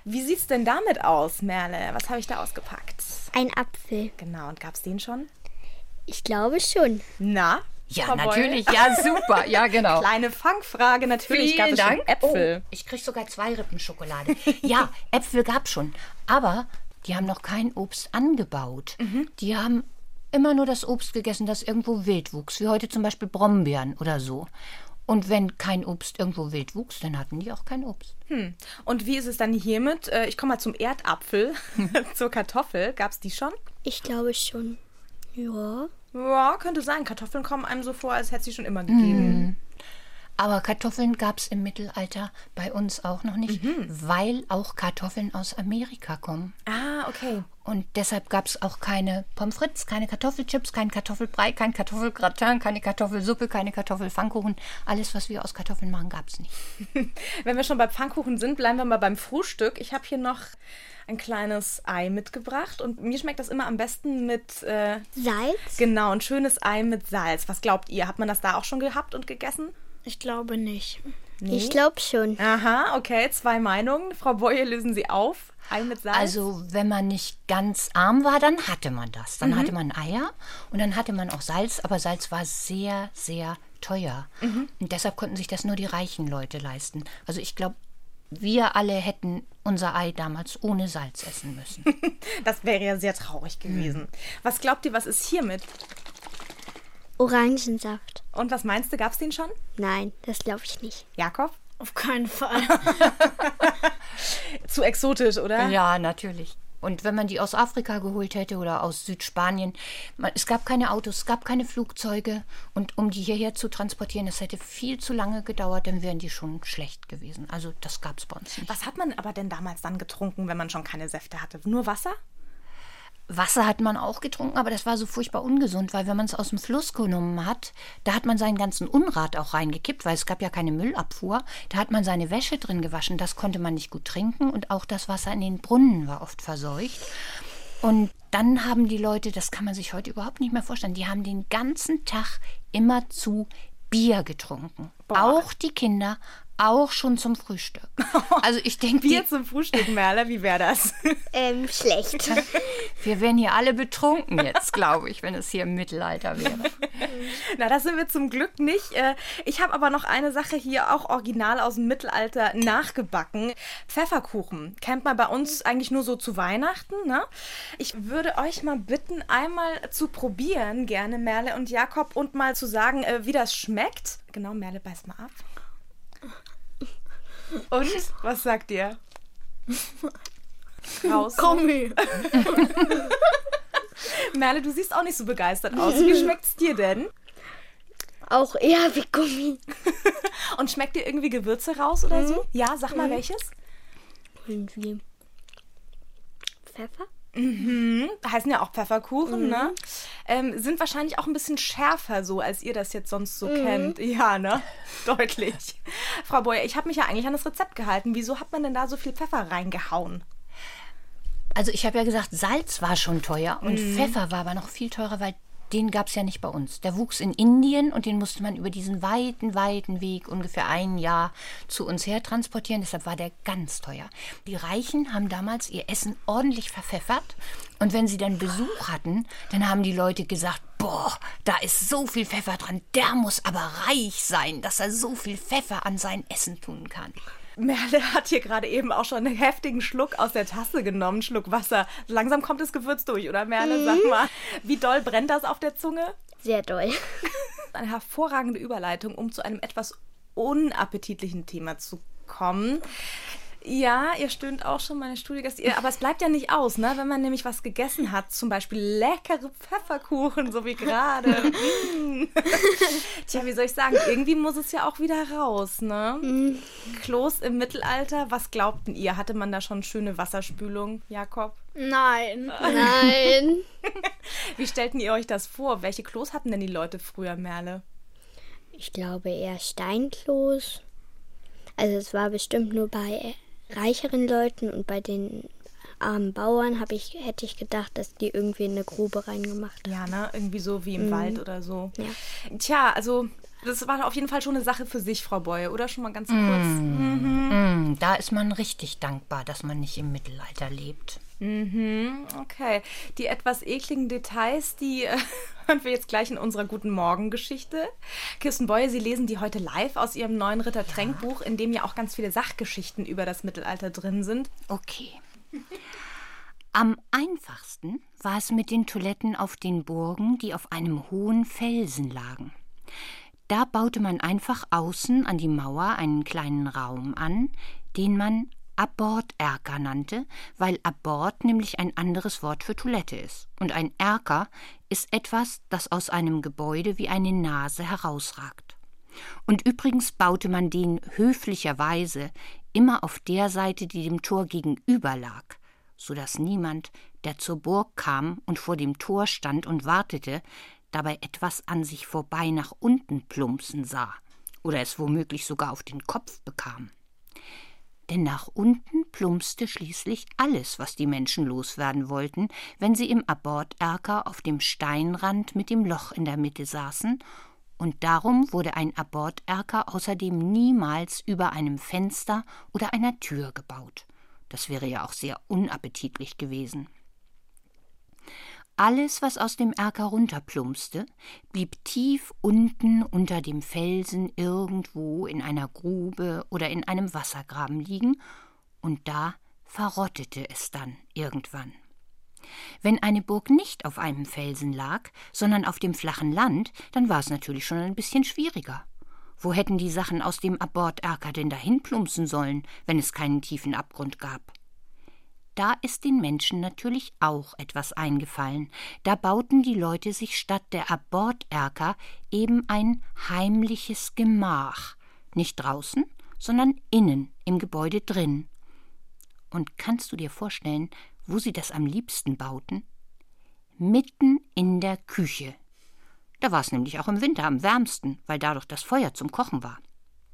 Wie sieht's denn damit aus, Merle? Was habe ich da ausgepackt? Ein Apfel. Genau, und gab's den schon? Ich glaube schon. Na? Ja, Frau Boy? natürlich. Ja, super. Ja, genau. Kleine Fangfrage, natürlich gab Vielen es schon Dank. Äpfel. Oh, ich krieg sogar zwei Rippen Schokolade. Ja, Äpfel gab's schon. Aber die haben noch kein Obst angebaut. Mhm. Die haben immer nur das Obst gegessen, das irgendwo wild wuchs. Wie heute zum Beispiel Brombeeren oder so. Und wenn kein Obst irgendwo wild wuchs, dann hatten die auch kein Obst. Hm. Und wie ist es dann hiermit? Äh, Ich komme mal zum Erdapfel, zur Kartoffel. Gab's die schon? Ich glaube schon. Ja. Ja, könnte sein. Kartoffeln kommen einem so vor, als hätte es sie schon immer gegeben. Mhm. Aber Kartoffeln gab es im Mittelalter bei uns auch noch nicht, Mhm. weil auch Kartoffeln aus Amerika kommen. Ah, okay. Und deshalb gab es auch keine Pommes frites, keine Kartoffelchips, kein Kartoffelbrei, kein Kartoffelgratin, keine Kartoffelsuppe, keine Kartoffelpfannkuchen. Alles, was wir aus Kartoffeln machen, gab es nicht. Wenn wir schon bei Pfannkuchen sind, bleiben wir mal beim Frühstück. Ich habe hier noch ein kleines Ei mitgebracht und mir schmeckt das immer am besten mit äh, Salz? Genau, ein schönes Ei mit Salz. Was glaubt ihr? Hat man das da auch schon gehabt und gegessen? Ich glaube nicht. Nee? Ich glaube schon. Aha, okay, zwei Meinungen. Frau Boye, lösen Sie auf. Ei mit Salz? Also wenn man nicht ganz arm war, dann hatte man das. Dann Mhm. hatte man Eier und dann hatte man auch Salz, aber Salz war sehr, sehr teuer. Mhm. Und deshalb konnten sich das nur die reichen Leute leisten. Also ich glaube, wir alle hätten unser Ei damals ohne Salz essen müssen. Das wäre ja sehr traurig gewesen. Was glaubt ihr, was ist hiermit? Orangensaft. Und was meinst du, gab es den schon? Nein, das glaube ich nicht. Jakob? Auf keinen Fall. Zu exotisch, oder? Ja, natürlich. Und wenn man die aus Afrika geholt hätte oder aus Südspanien, man, es gab keine Autos, es gab keine Flugzeuge. Und um die hierher zu transportieren, das hätte viel zu lange gedauert, dann wären die schon schlecht gewesen. Also das gab es bei uns nicht. Was hat man aber denn damals dann getrunken, wenn man schon keine Säfte hatte? Nur Wasser? Wasser hat man auch getrunken, aber das war so furchtbar ungesund, weil wenn man es aus dem Fluss genommen hat, da hat man seinen ganzen Unrat auch reingekippt, weil es gab ja keine Müllabfuhr. Da hat man seine Wäsche drin gewaschen, das konnte man nicht gut trinken und auch das Wasser in den Brunnen war oft verseucht. Und dann haben die Leute, das kann man sich heute überhaupt nicht mehr vorstellen, die haben den ganzen Tag immerzu Bier getrunken. Boah. Auch die Kinder, auch schon zum Frühstück. Also ich denke, Bier zum Frühstück, Merle, wie wäre das? Ähm, schlecht. Wir wären hier alle betrunken jetzt, glaube ich, wenn es hier im Mittelalter wäre. Na, das sind wir zum Glück nicht. Äh, Ich habe aber noch eine Sache hier, auch original aus dem Mittelalter, nachgebacken. Pfefferkuchen kennt man bei uns eigentlich nur so zu Weihnachten, ne? Ich würde euch mal bitten, einmal zu probieren, gerne Merle und Jakob, und mal zu sagen, äh, wie das schmeckt. Genau, Merle, beiß mal ab. Und, was sagt ihr? Raus. Kommi. Merle, du siehst auch nicht so begeistert aus. Wie schmeckt's dir denn? Auch eher wie Gummi. Und schmeckt dir irgendwie Gewürze raus oder so? Ja, sag mal Mhm. welches. Irgendwie Pfeffer? Mhm. Heißen ja auch Pfefferkuchen, Mhm. ne? Ähm, sind wahrscheinlich auch ein bisschen schärfer so, als ihr das jetzt sonst so Mhm. kennt. Ja, ne? Deutlich. Frau Boyer, ich habe mich ja eigentlich an das Rezept gehalten. Wieso hat man denn da so viel Pfeffer reingehauen? Also ich habe ja gesagt, Salz war schon teuer und Mhm. Pfeffer war aber noch viel teurer, weil den gab es ja nicht bei uns. Der wuchs in Indien und den musste man über diesen weiten, weiten Weg ungefähr ein Jahr zu uns her transportieren. Deshalb war der ganz teuer. Die Reichen haben damals ihr Essen ordentlich verpfeffert. Und wenn sie dann Besuch hatten, dann haben die Leute gesagt, boah, da ist so viel Pfeffer dran. Der muss aber reich sein, dass er so viel Pfeffer an sein Essen tun kann. Merle hat hier gerade eben auch schon einen heftigen Schluck aus der Tasse genommen, einen Schluck Wasser. Langsam kommt das Gewürz durch, oder Merle? Mhm. Sag mal, wie doll brennt das auf der Zunge? Sehr doll. Eine hervorragende Überleitung, um zu einem etwas unappetitlichen Thema zu kommen. Ja, ihr stöhnt auch schon, meine Studiogäste. Aber es bleibt ja nicht aus, ne? Wenn man nämlich was gegessen hat, zum Beispiel leckere Pfefferkuchen, so wie gerade. Mm. Tja, wie soll ich sagen, irgendwie muss es ja auch wieder raus, ne? Mhm. Klos im Mittelalter, was glaubten ihr? Hatte man da schon schöne Wasserspülung, Jakob? Nein. Nein. Wie stellten ihr euch das vor? Welche Klos hatten denn die Leute früher, Merle? Ich glaube eher Steinklos. Also es war bestimmt nur bei reicheren Leuten und bei den armen Bauern hab ich, hätte ich gedacht, dass die irgendwie in eine Grube reingemacht haben. Ja, ne? Irgendwie so wie im Mhm. Wald oder so. Ja. Tja, also Das war auf jeden Fall schon eine Sache für sich, Frau Boye, oder? Schon mal ganz kurz. Mm, mhm. mm, da ist man richtig dankbar, dass man nicht im Mittelalter lebt. Mhm, okay. Die etwas ekligen Details, die äh, hören wir jetzt gleich in unserer Guten Morgen-Geschichte. Kirsten Boye, Sie lesen die heute live aus Ihrem neuen Ritter-Tränk-Buch, in dem ja auch ganz viele Sachgeschichten über das Mittelalter drin sind. Okay. Am einfachsten war es mit den Toiletten auf den Burgen, die auf einem hohen Felsen lagen. Da baute man einfach außen an die Mauer einen kleinen Raum an, den man Aborterker nannte, weil Abort nämlich ein anderes Wort für Toilette ist. Und ein Erker ist etwas, das aus einem Gebäude wie eine Nase herausragt. Und übrigens baute man den höflicherweise immer auf der Seite, die dem Tor gegenüber lag, so dass niemand, der zur Burg kam und vor dem Tor stand und wartete, dabei etwas an sich vorbei nach unten plumpsen sah oder es womöglich sogar auf den Kopf bekam. Denn nach unten plumpste schließlich alles, was die Menschen loswerden wollten, wenn sie im Aborterker auf dem Steinrand mit dem Loch in der Mitte saßen, und darum wurde ein Aborterker außerdem niemals über einem Fenster oder einer Tür gebaut. Das wäre ja auch sehr unappetitlich gewesen. Alles, was aus dem Erker runterplumpste, blieb tief unten unter dem Felsen irgendwo in einer Grube oder in einem Wassergraben liegen, und da verrottete es dann irgendwann. Wenn eine Burg nicht auf einem Felsen lag, sondern auf dem flachen Land, dann war es natürlich schon ein bisschen schwieriger. Wo hätten die Sachen aus dem Aborterker denn dahin plumpsen sollen, wenn es keinen tiefen Abgrund gab? Da ist den Menschen natürlich auch etwas eingefallen. Da bauten die Leute sich statt der Aborterker eben ein heimliches Gemach. Nicht draußen, sondern innen im Gebäude drin. Und kannst du dir vorstellen, wo sie das am liebsten bauten? Mitten in der Küche. Da war es nämlich auch im Winter am wärmsten, weil dadurch das Feuer zum Kochen war.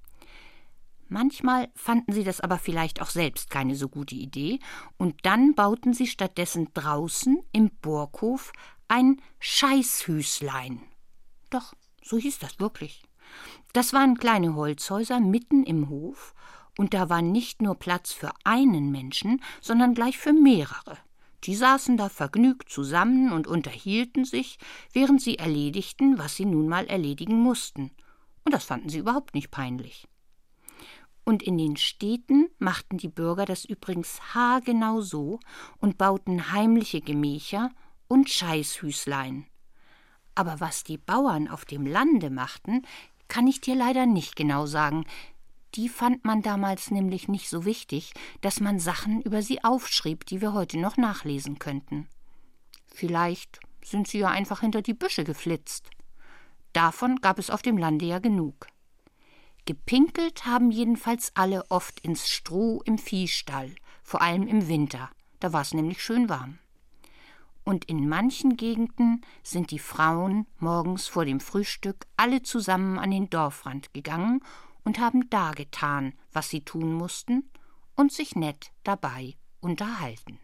Manchmal fanden sie das aber vielleicht auch selbst keine so gute Idee, und dann bauten sie stattdessen draußen im Burghof ein Scheißhüslein. Doch, so hieß das wirklich. Das waren kleine Holzhäuser mitten im Hof, und da war nicht nur Platz für einen Menschen, sondern gleich für mehrere. Die saßen da vergnügt zusammen und unterhielten sich, während sie erledigten, was sie nun mal erledigen mussten. Und das fanden sie überhaupt nicht peinlich. Und in den Städten machten die Bürger das übrigens haargenau so und bauten heimliche Gemächer und Scheißhüslein. Aber was die Bauern auf dem Lande machten, kann ich dir leider nicht genau sagen. Die fand man damals nämlich nicht so wichtig, dass man Sachen über sie aufschrieb, die wir heute noch nachlesen könnten. Vielleicht sind sie ja einfach hinter die Büsche geflitzt. Davon gab es auf dem Lande ja genug. Gepinkelt haben jedenfalls alle oft ins Stroh im Viehstall, vor allem im Winter, da war es nämlich schön warm. Und in manchen Gegenden sind die Frauen morgens vor dem Frühstück alle zusammen an den Dorfrand gegangen und haben da getan, was sie tun mussten, und sich nett dabei unterhalten.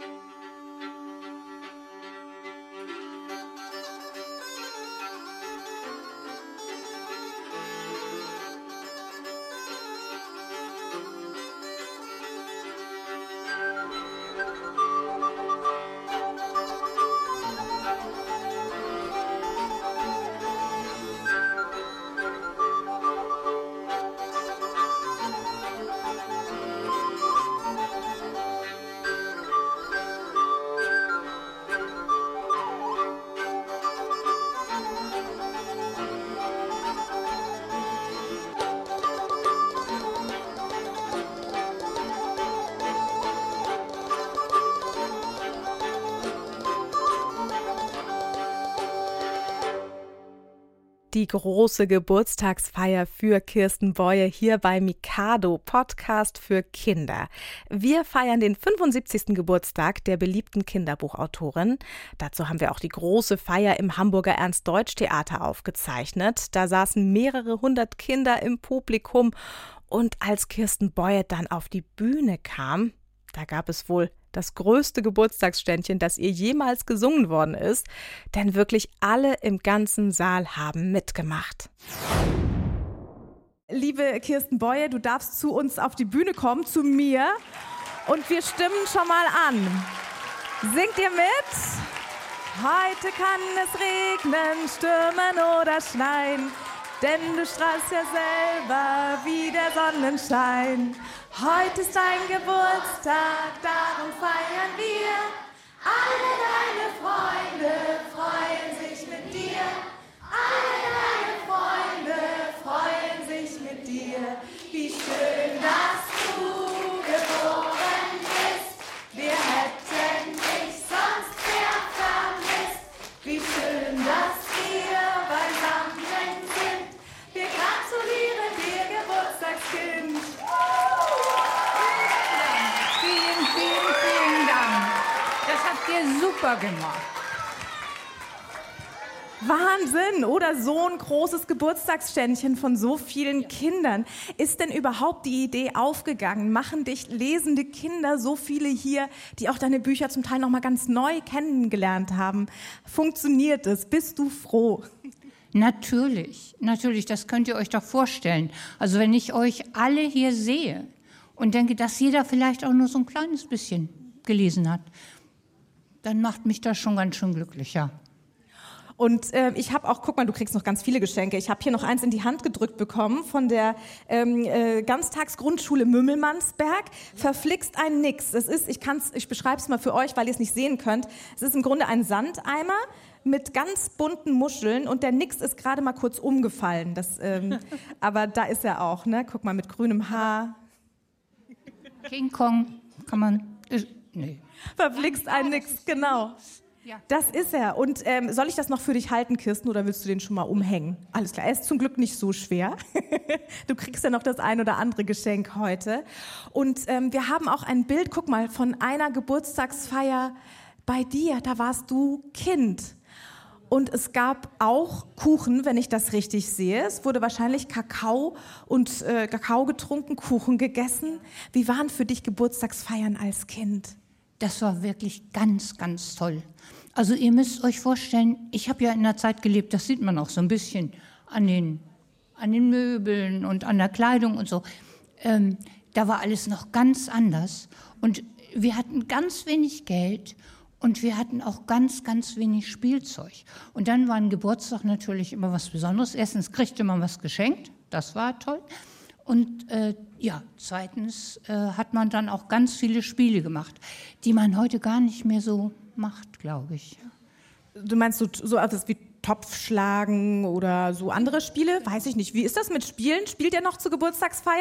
Die große Geburtstagsfeier für Kirsten Boye hier bei Mikado, Podcast für Kinder. Wir feiern den fünfundsiebzigsten Geburtstag der beliebten Kinderbuchautorin. Dazu haben wir auch die große Feier im Hamburger Ernst-Deutsch-Theater aufgezeichnet. Da saßen mehrere hundert Kinder im Publikum. Und als Kirsten Boye dann auf die Bühne kam, da gab es wohl das größte Geburtstagsständchen, das ihr jemals gesungen worden ist, denn wirklich alle im ganzen Saal haben mitgemacht. Liebe Kirsten Boye, du darfst zu uns auf die Bühne kommen, zu mir, und wir stimmen schon mal an. Singt ihr mit? Heute kann es regnen, stürmen oder schneien, denn du strahlst ja selber wie der Sonnenschein. Heute ist dein Geburtstag, darum feiern wir. Alle deine Freunde freuen sich mit dir. Alle deine Freunde freuen sich mit dir. Wie schön, dass du geboren bist. Wir hätten dich sonst sehr vermisst. Wie schön, dass wir beisammen sind. Wir gratulieren dir, Geburtstagskind. Vielen, vielen, vielen Dank. Das habt ihr super gemacht. Wahnsinn, oder? So ein großes Geburtstagsständchen von so vielen Kindern. Ist denn überhaupt die Idee aufgegangen? Machen dich lesende Kinder, so viele hier, die auch deine Bücher zum Teil noch mal ganz neu kennengelernt haben? Funktioniert es? Bist du froh? Natürlich, natürlich, das könnt ihr euch doch vorstellen. Also wenn ich euch alle hier sehe und denke, dass jeder vielleicht auch nur so ein kleines bisschen gelesen hat, dann macht mich das schon ganz schön glücklich, ja. Und äh, ich habe auch, guck mal, du kriegst noch ganz viele Geschenke. Ich habe hier noch eins in die Hand gedrückt bekommen von der ähm, äh, Ganztagsgrundschule Mümmelmannsberg. Verflixt ein Nix. Es ist, ich kann's, ich beschreibe es mal für euch, weil ihr es nicht sehen könnt. Es ist im Grunde ein Sandeimer mit ganz bunten Muscheln und der Nix ist gerade mal kurz umgefallen. Das, ähm, aber da ist er auch, ne? Guck mal, mit grünem Haar. King Kong kann man, äh, nee. Verflixt ein Nix, genau. Ja. Das ist er. Und ähm, soll ich das noch für dich halten, Kirsten, oder willst du den schon mal umhängen? Alles klar, er ist zum Glück nicht so schwer. Du kriegst ja noch das ein oder andere Geschenk heute. Und ähm, wir haben auch ein Bild, guck mal, von einer Geburtstagsfeier bei dir. Da warst du Kind. Und es gab auch Kuchen, wenn ich das richtig sehe. Es wurde wahrscheinlich Kakao und äh, Kakao getrunken, Kuchen gegessen. Wie waren für dich Geburtstagsfeiern als Kind? Das war wirklich ganz, ganz toll. Also ihr müsst euch vorstellen, ich habe ja in einer Zeit gelebt, das sieht man auch so ein bisschen an den, an den Möbeln und an der Kleidung und so. Ähm, da war alles noch ganz anders. Und wir hatten ganz wenig Geld und wir hatten auch ganz, ganz wenig Spielzeug. Und dann war ein Geburtstag natürlich immer was Besonderes. Erstens kriegte man was geschenkt, das war toll. Und äh, ja, zweitens äh, hat man dann auch ganz viele Spiele gemacht, die man heute gar nicht mehr so macht, glaube ich. Du meinst so, so etwas wie Topfschlagen oder so andere Spiele? Weiß ich nicht. Wie ist das mit Spielen? Spielt ihr noch zu Geburtstagsfeiern?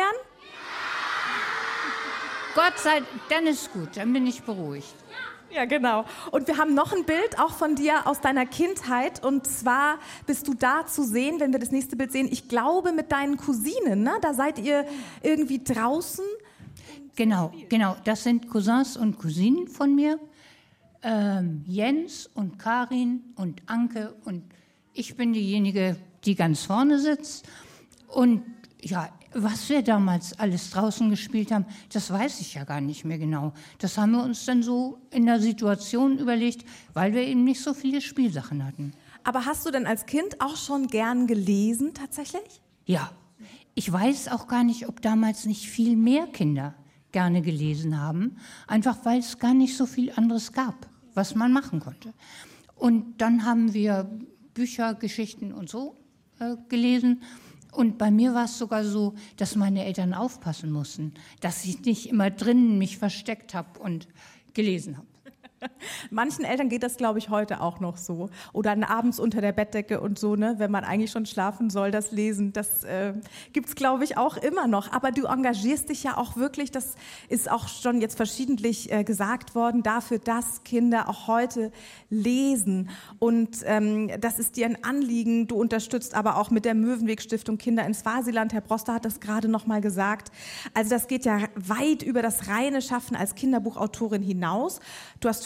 Gott sei Dank, dann ist gut, dann bin ich beruhigt. Ja, genau. Und wir haben noch ein Bild auch von dir aus deiner Kindheit. Und zwar bist du da zu sehen, wenn wir das nächste Bild sehen, ich glaube mit deinen Cousinen, ne? Da seid ihr irgendwie draußen. Genau, genau. Das sind Cousins und Cousinen von mir. Ähm, Jens und Karin und Anke und ich bin diejenige, die ganz vorne sitzt. Und ja, was wir damals alles draußen gespielt haben, das weiß ich ja gar nicht mehr genau. Das haben wir uns dann so in der Situation überlegt, weil wir eben nicht so viele Spielsachen hatten. Aber hast du denn als Kind auch schon gern gelesen tatsächlich? Ja, ich weiß auch gar nicht, ob damals nicht viel mehr Kinder gerne gelesen haben, einfach weil es gar nicht so viel anderes gab, was man machen konnte. Und dann haben wir Bücher, Geschichten und so äh, gelesen. Und bei mir war es sogar so, dass meine Eltern aufpassen mussten, dass ich nicht immer drinnen mich versteckt habe und gelesen habe. Manchen Eltern geht das, glaube ich, heute auch noch so. Oder abends unter der Bettdecke und so, ne, wenn man eigentlich schon schlafen soll, das Lesen, das äh, gibt es, glaube ich, auch immer noch. Aber du engagierst dich ja auch wirklich, das ist auch schon jetzt verschiedentlich äh, gesagt worden, dafür, dass Kinder auch heute lesen. Und ähm, das ist dir ein Anliegen. Du unterstützt aber auch mit der Möwenweg-Stiftung Kinder in Swasiland. Herr Broster hat das gerade noch mal gesagt. Also das geht ja weit über das reine Schaffen als Kinderbuchautorin hinaus. Du hast für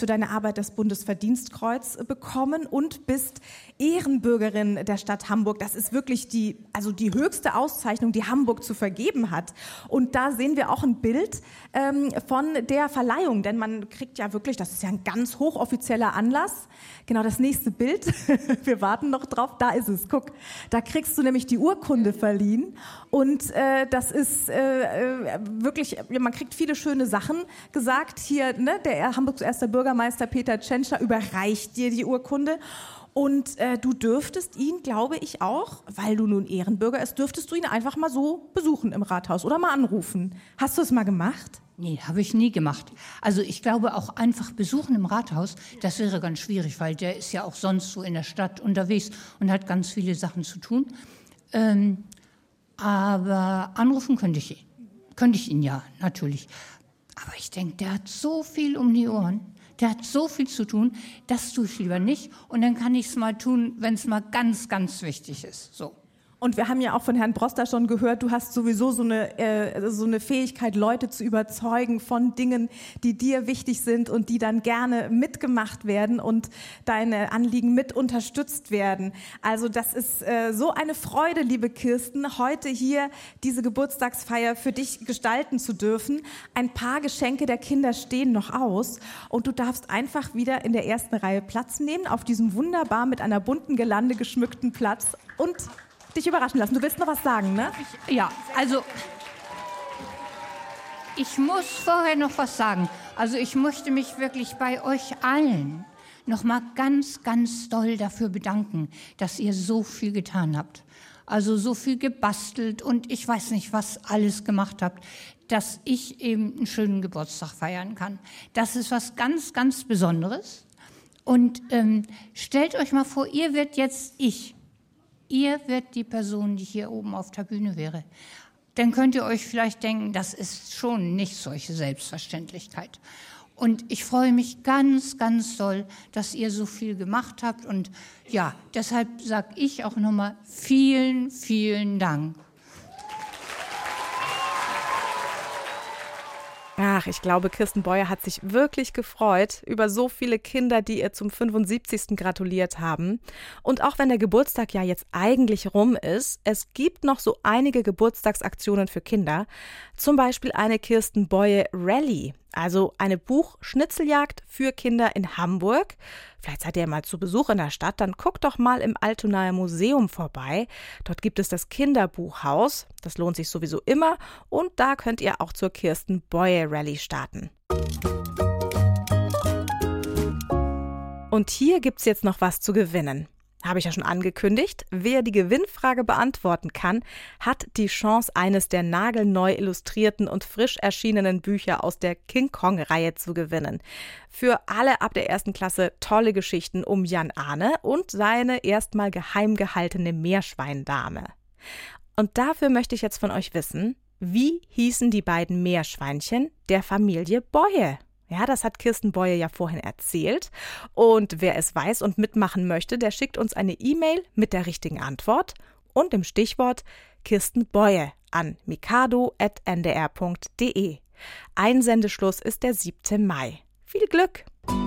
für deine Arbeit das Bundesverdienstkreuz bekommen und bist Ehrenbürgerin der Stadt Hamburg. Das ist wirklich die, also die höchste Auszeichnung, die Hamburg zu vergeben hat. Und da sehen wir auch ein Bild ähm, von der Verleihung, denn man kriegt ja wirklich, das ist ja ein ganz hochoffizieller Anlass. Genau, das nächste Bild, wir warten noch drauf, da ist es, guck, da kriegst du nämlich die Urkunde verliehen und äh, das ist äh, wirklich, man kriegt viele schöne Sachen gesagt. Hier, ne, der Hamburgs erster Bürgermeister Peter Tschentscher überreicht dir die Urkunde. Und äh, du dürftest ihn, glaube ich auch, weil du nun Ehrenbürger bist, dürftest du ihn einfach mal so besuchen im Rathaus oder mal anrufen. Hast du es mal gemacht? Nee, habe ich nie gemacht. Also ich glaube auch einfach besuchen im Rathaus, das wäre ganz schwierig, weil der ist ja auch sonst so in der Stadt unterwegs und hat ganz viele Sachen zu tun. Ähm, aber anrufen könnte ich ihn. Könnte ich ihn ja, natürlich. Aber ich denke, der hat so viel um die Ohren. Der hat so viel zu tun, das tue ich lieber nicht. Und dann kann ich es mal tun, wenn es mal ganz, ganz wichtig ist. So. Und wir haben ja auch von Herrn Broster schon gehört, du hast sowieso so eine, äh, so eine Fähigkeit, Leute zu überzeugen von Dingen, die dir wichtig sind und die dann gerne mitgemacht werden und deine Anliegen mit unterstützt werden. Also das ist äh, so eine Freude, liebe Kirsten, heute hier diese Geburtstagsfeier für dich gestalten zu dürfen. Ein paar Geschenke der Kinder stehen noch aus und du darfst einfach wieder in der ersten Reihe Platz nehmen, auf diesem wunderbar mit einer bunten Girlande geschmückten Platz und dich überraschen lassen. Du willst noch was sagen, ne? Ich, ja, also ich muss vorher noch was sagen. Also ich möchte mich wirklich bei euch allen noch mal ganz, ganz doll dafür bedanken, dass ihr so viel getan habt. Also so viel gebastelt und ich weiß nicht, was alles gemacht habt, dass ich eben einen schönen Geburtstag feiern kann. Das ist was ganz, ganz Besonderes. Und ähm, stellt euch mal vor, ihr werdet jetzt ich. Ihr werdet die Person, die hier oben auf der Bühne wäre. Dann könnt ihr euch vielleicht denken, das ist schon nicht solche Selbstverständlichkeit. Und ich freue mich ganz, ganz doll, dass ihr so viel gemacht habt. Und ja, deshalb sage ich auch nochmal vielen, vielen Dank. Ach, ich glaube, Kirsten Beuer hat sich wirklich gefreut über so viele Kinder, die ihr zum fünfundsiebzigsten gratuliert haben. Und auch wenn der Geburtstag ja jetzt eigentlich rum ist, es gibt noch so einige Geburtstagsaktionen für Kinder. Zum Beispiel eine Kirsten Beuer Rally, also eine Buchschnitzeljagd für Kinder in Hamburg. Vielleicht seid ihr mal zu Besuch in der Stadt, dann guckt doch mal im Altonaer Museum vorbei. Dort gibt es das Kinderbuchhaus, das lohnt sich sowieso immer und da könnt ihr auch zur Kirsten Beuer Rally starten. Und hier gibt's jetzt noch was zu gewinnen. Habe ich ja schon angekündigt. Wer die Gewinnfrage beantworten kann, hat die Chance, eines der nagelneu illustrierten und frisch erschienenen Bücher aus der King Kong-Reihe zu gewinnen. Für alle ab der ersten Klasse tolle Geschichten um Jan Ahne und seine erstmal geheim gehaltene Meerschweindame. Und dafür möchte ich jetzt von euch wissen, wie hießen die beiden Meerschweinchen der Familie Beuer? Ja, das hat Kirsten Beuer ja vorhin erzählt. Und wer es weiß und mitmachen möchte, der schickt uns eine E-Mail mit der richtigen Antwort und dem Stichwort Kirsten Beuer an mikado at n d r punkt d e. Einsendeschluss ist der siebte Mai. Viel Glück!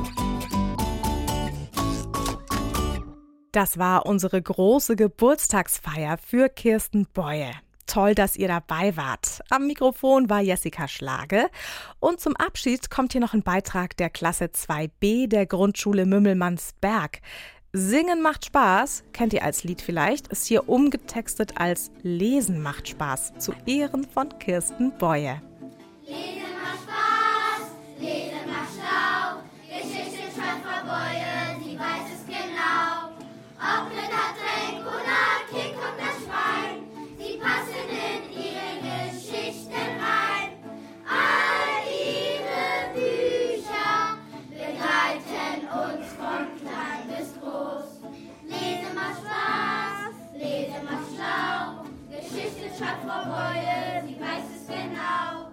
Das war unsere große Geburtstagsfeier für Kirsten Beuer. Toll, dass ihr dabei wart. Am Mikrofon war Jessica Schlage. Und zum Abschied kommt hier noch ein Beitrag der Klasse zwei b der Grundschule Mümmelmannsberg. Singen macht Spaß, kennt ihr als Lied vielleicht, ist hier umgetextet als Lesen macht Spaß, zu Ehren von Kirsten Beuer. Lesen macht Spaß, Lesen macht schlau, Geschichte schreibt Frau Beuer, sie weiß es genau. Ob Ritter, Tränk oder King Kong das Schwein, sie passen in ihre Geschichten rein. All ihre Bücher begleiten uns von klein bis groß. Lesen macht Spaß, Lesen macht schlau, Geschichte schreibt Frau Beuer, sie weiß es genau.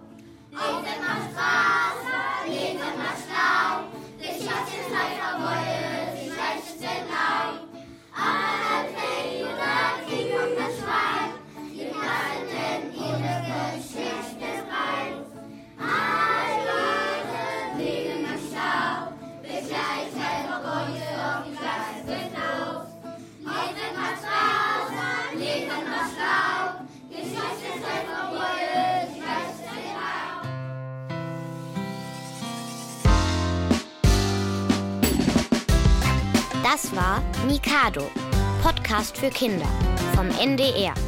Das war Mikado, Podcast für Kinder vom N D R.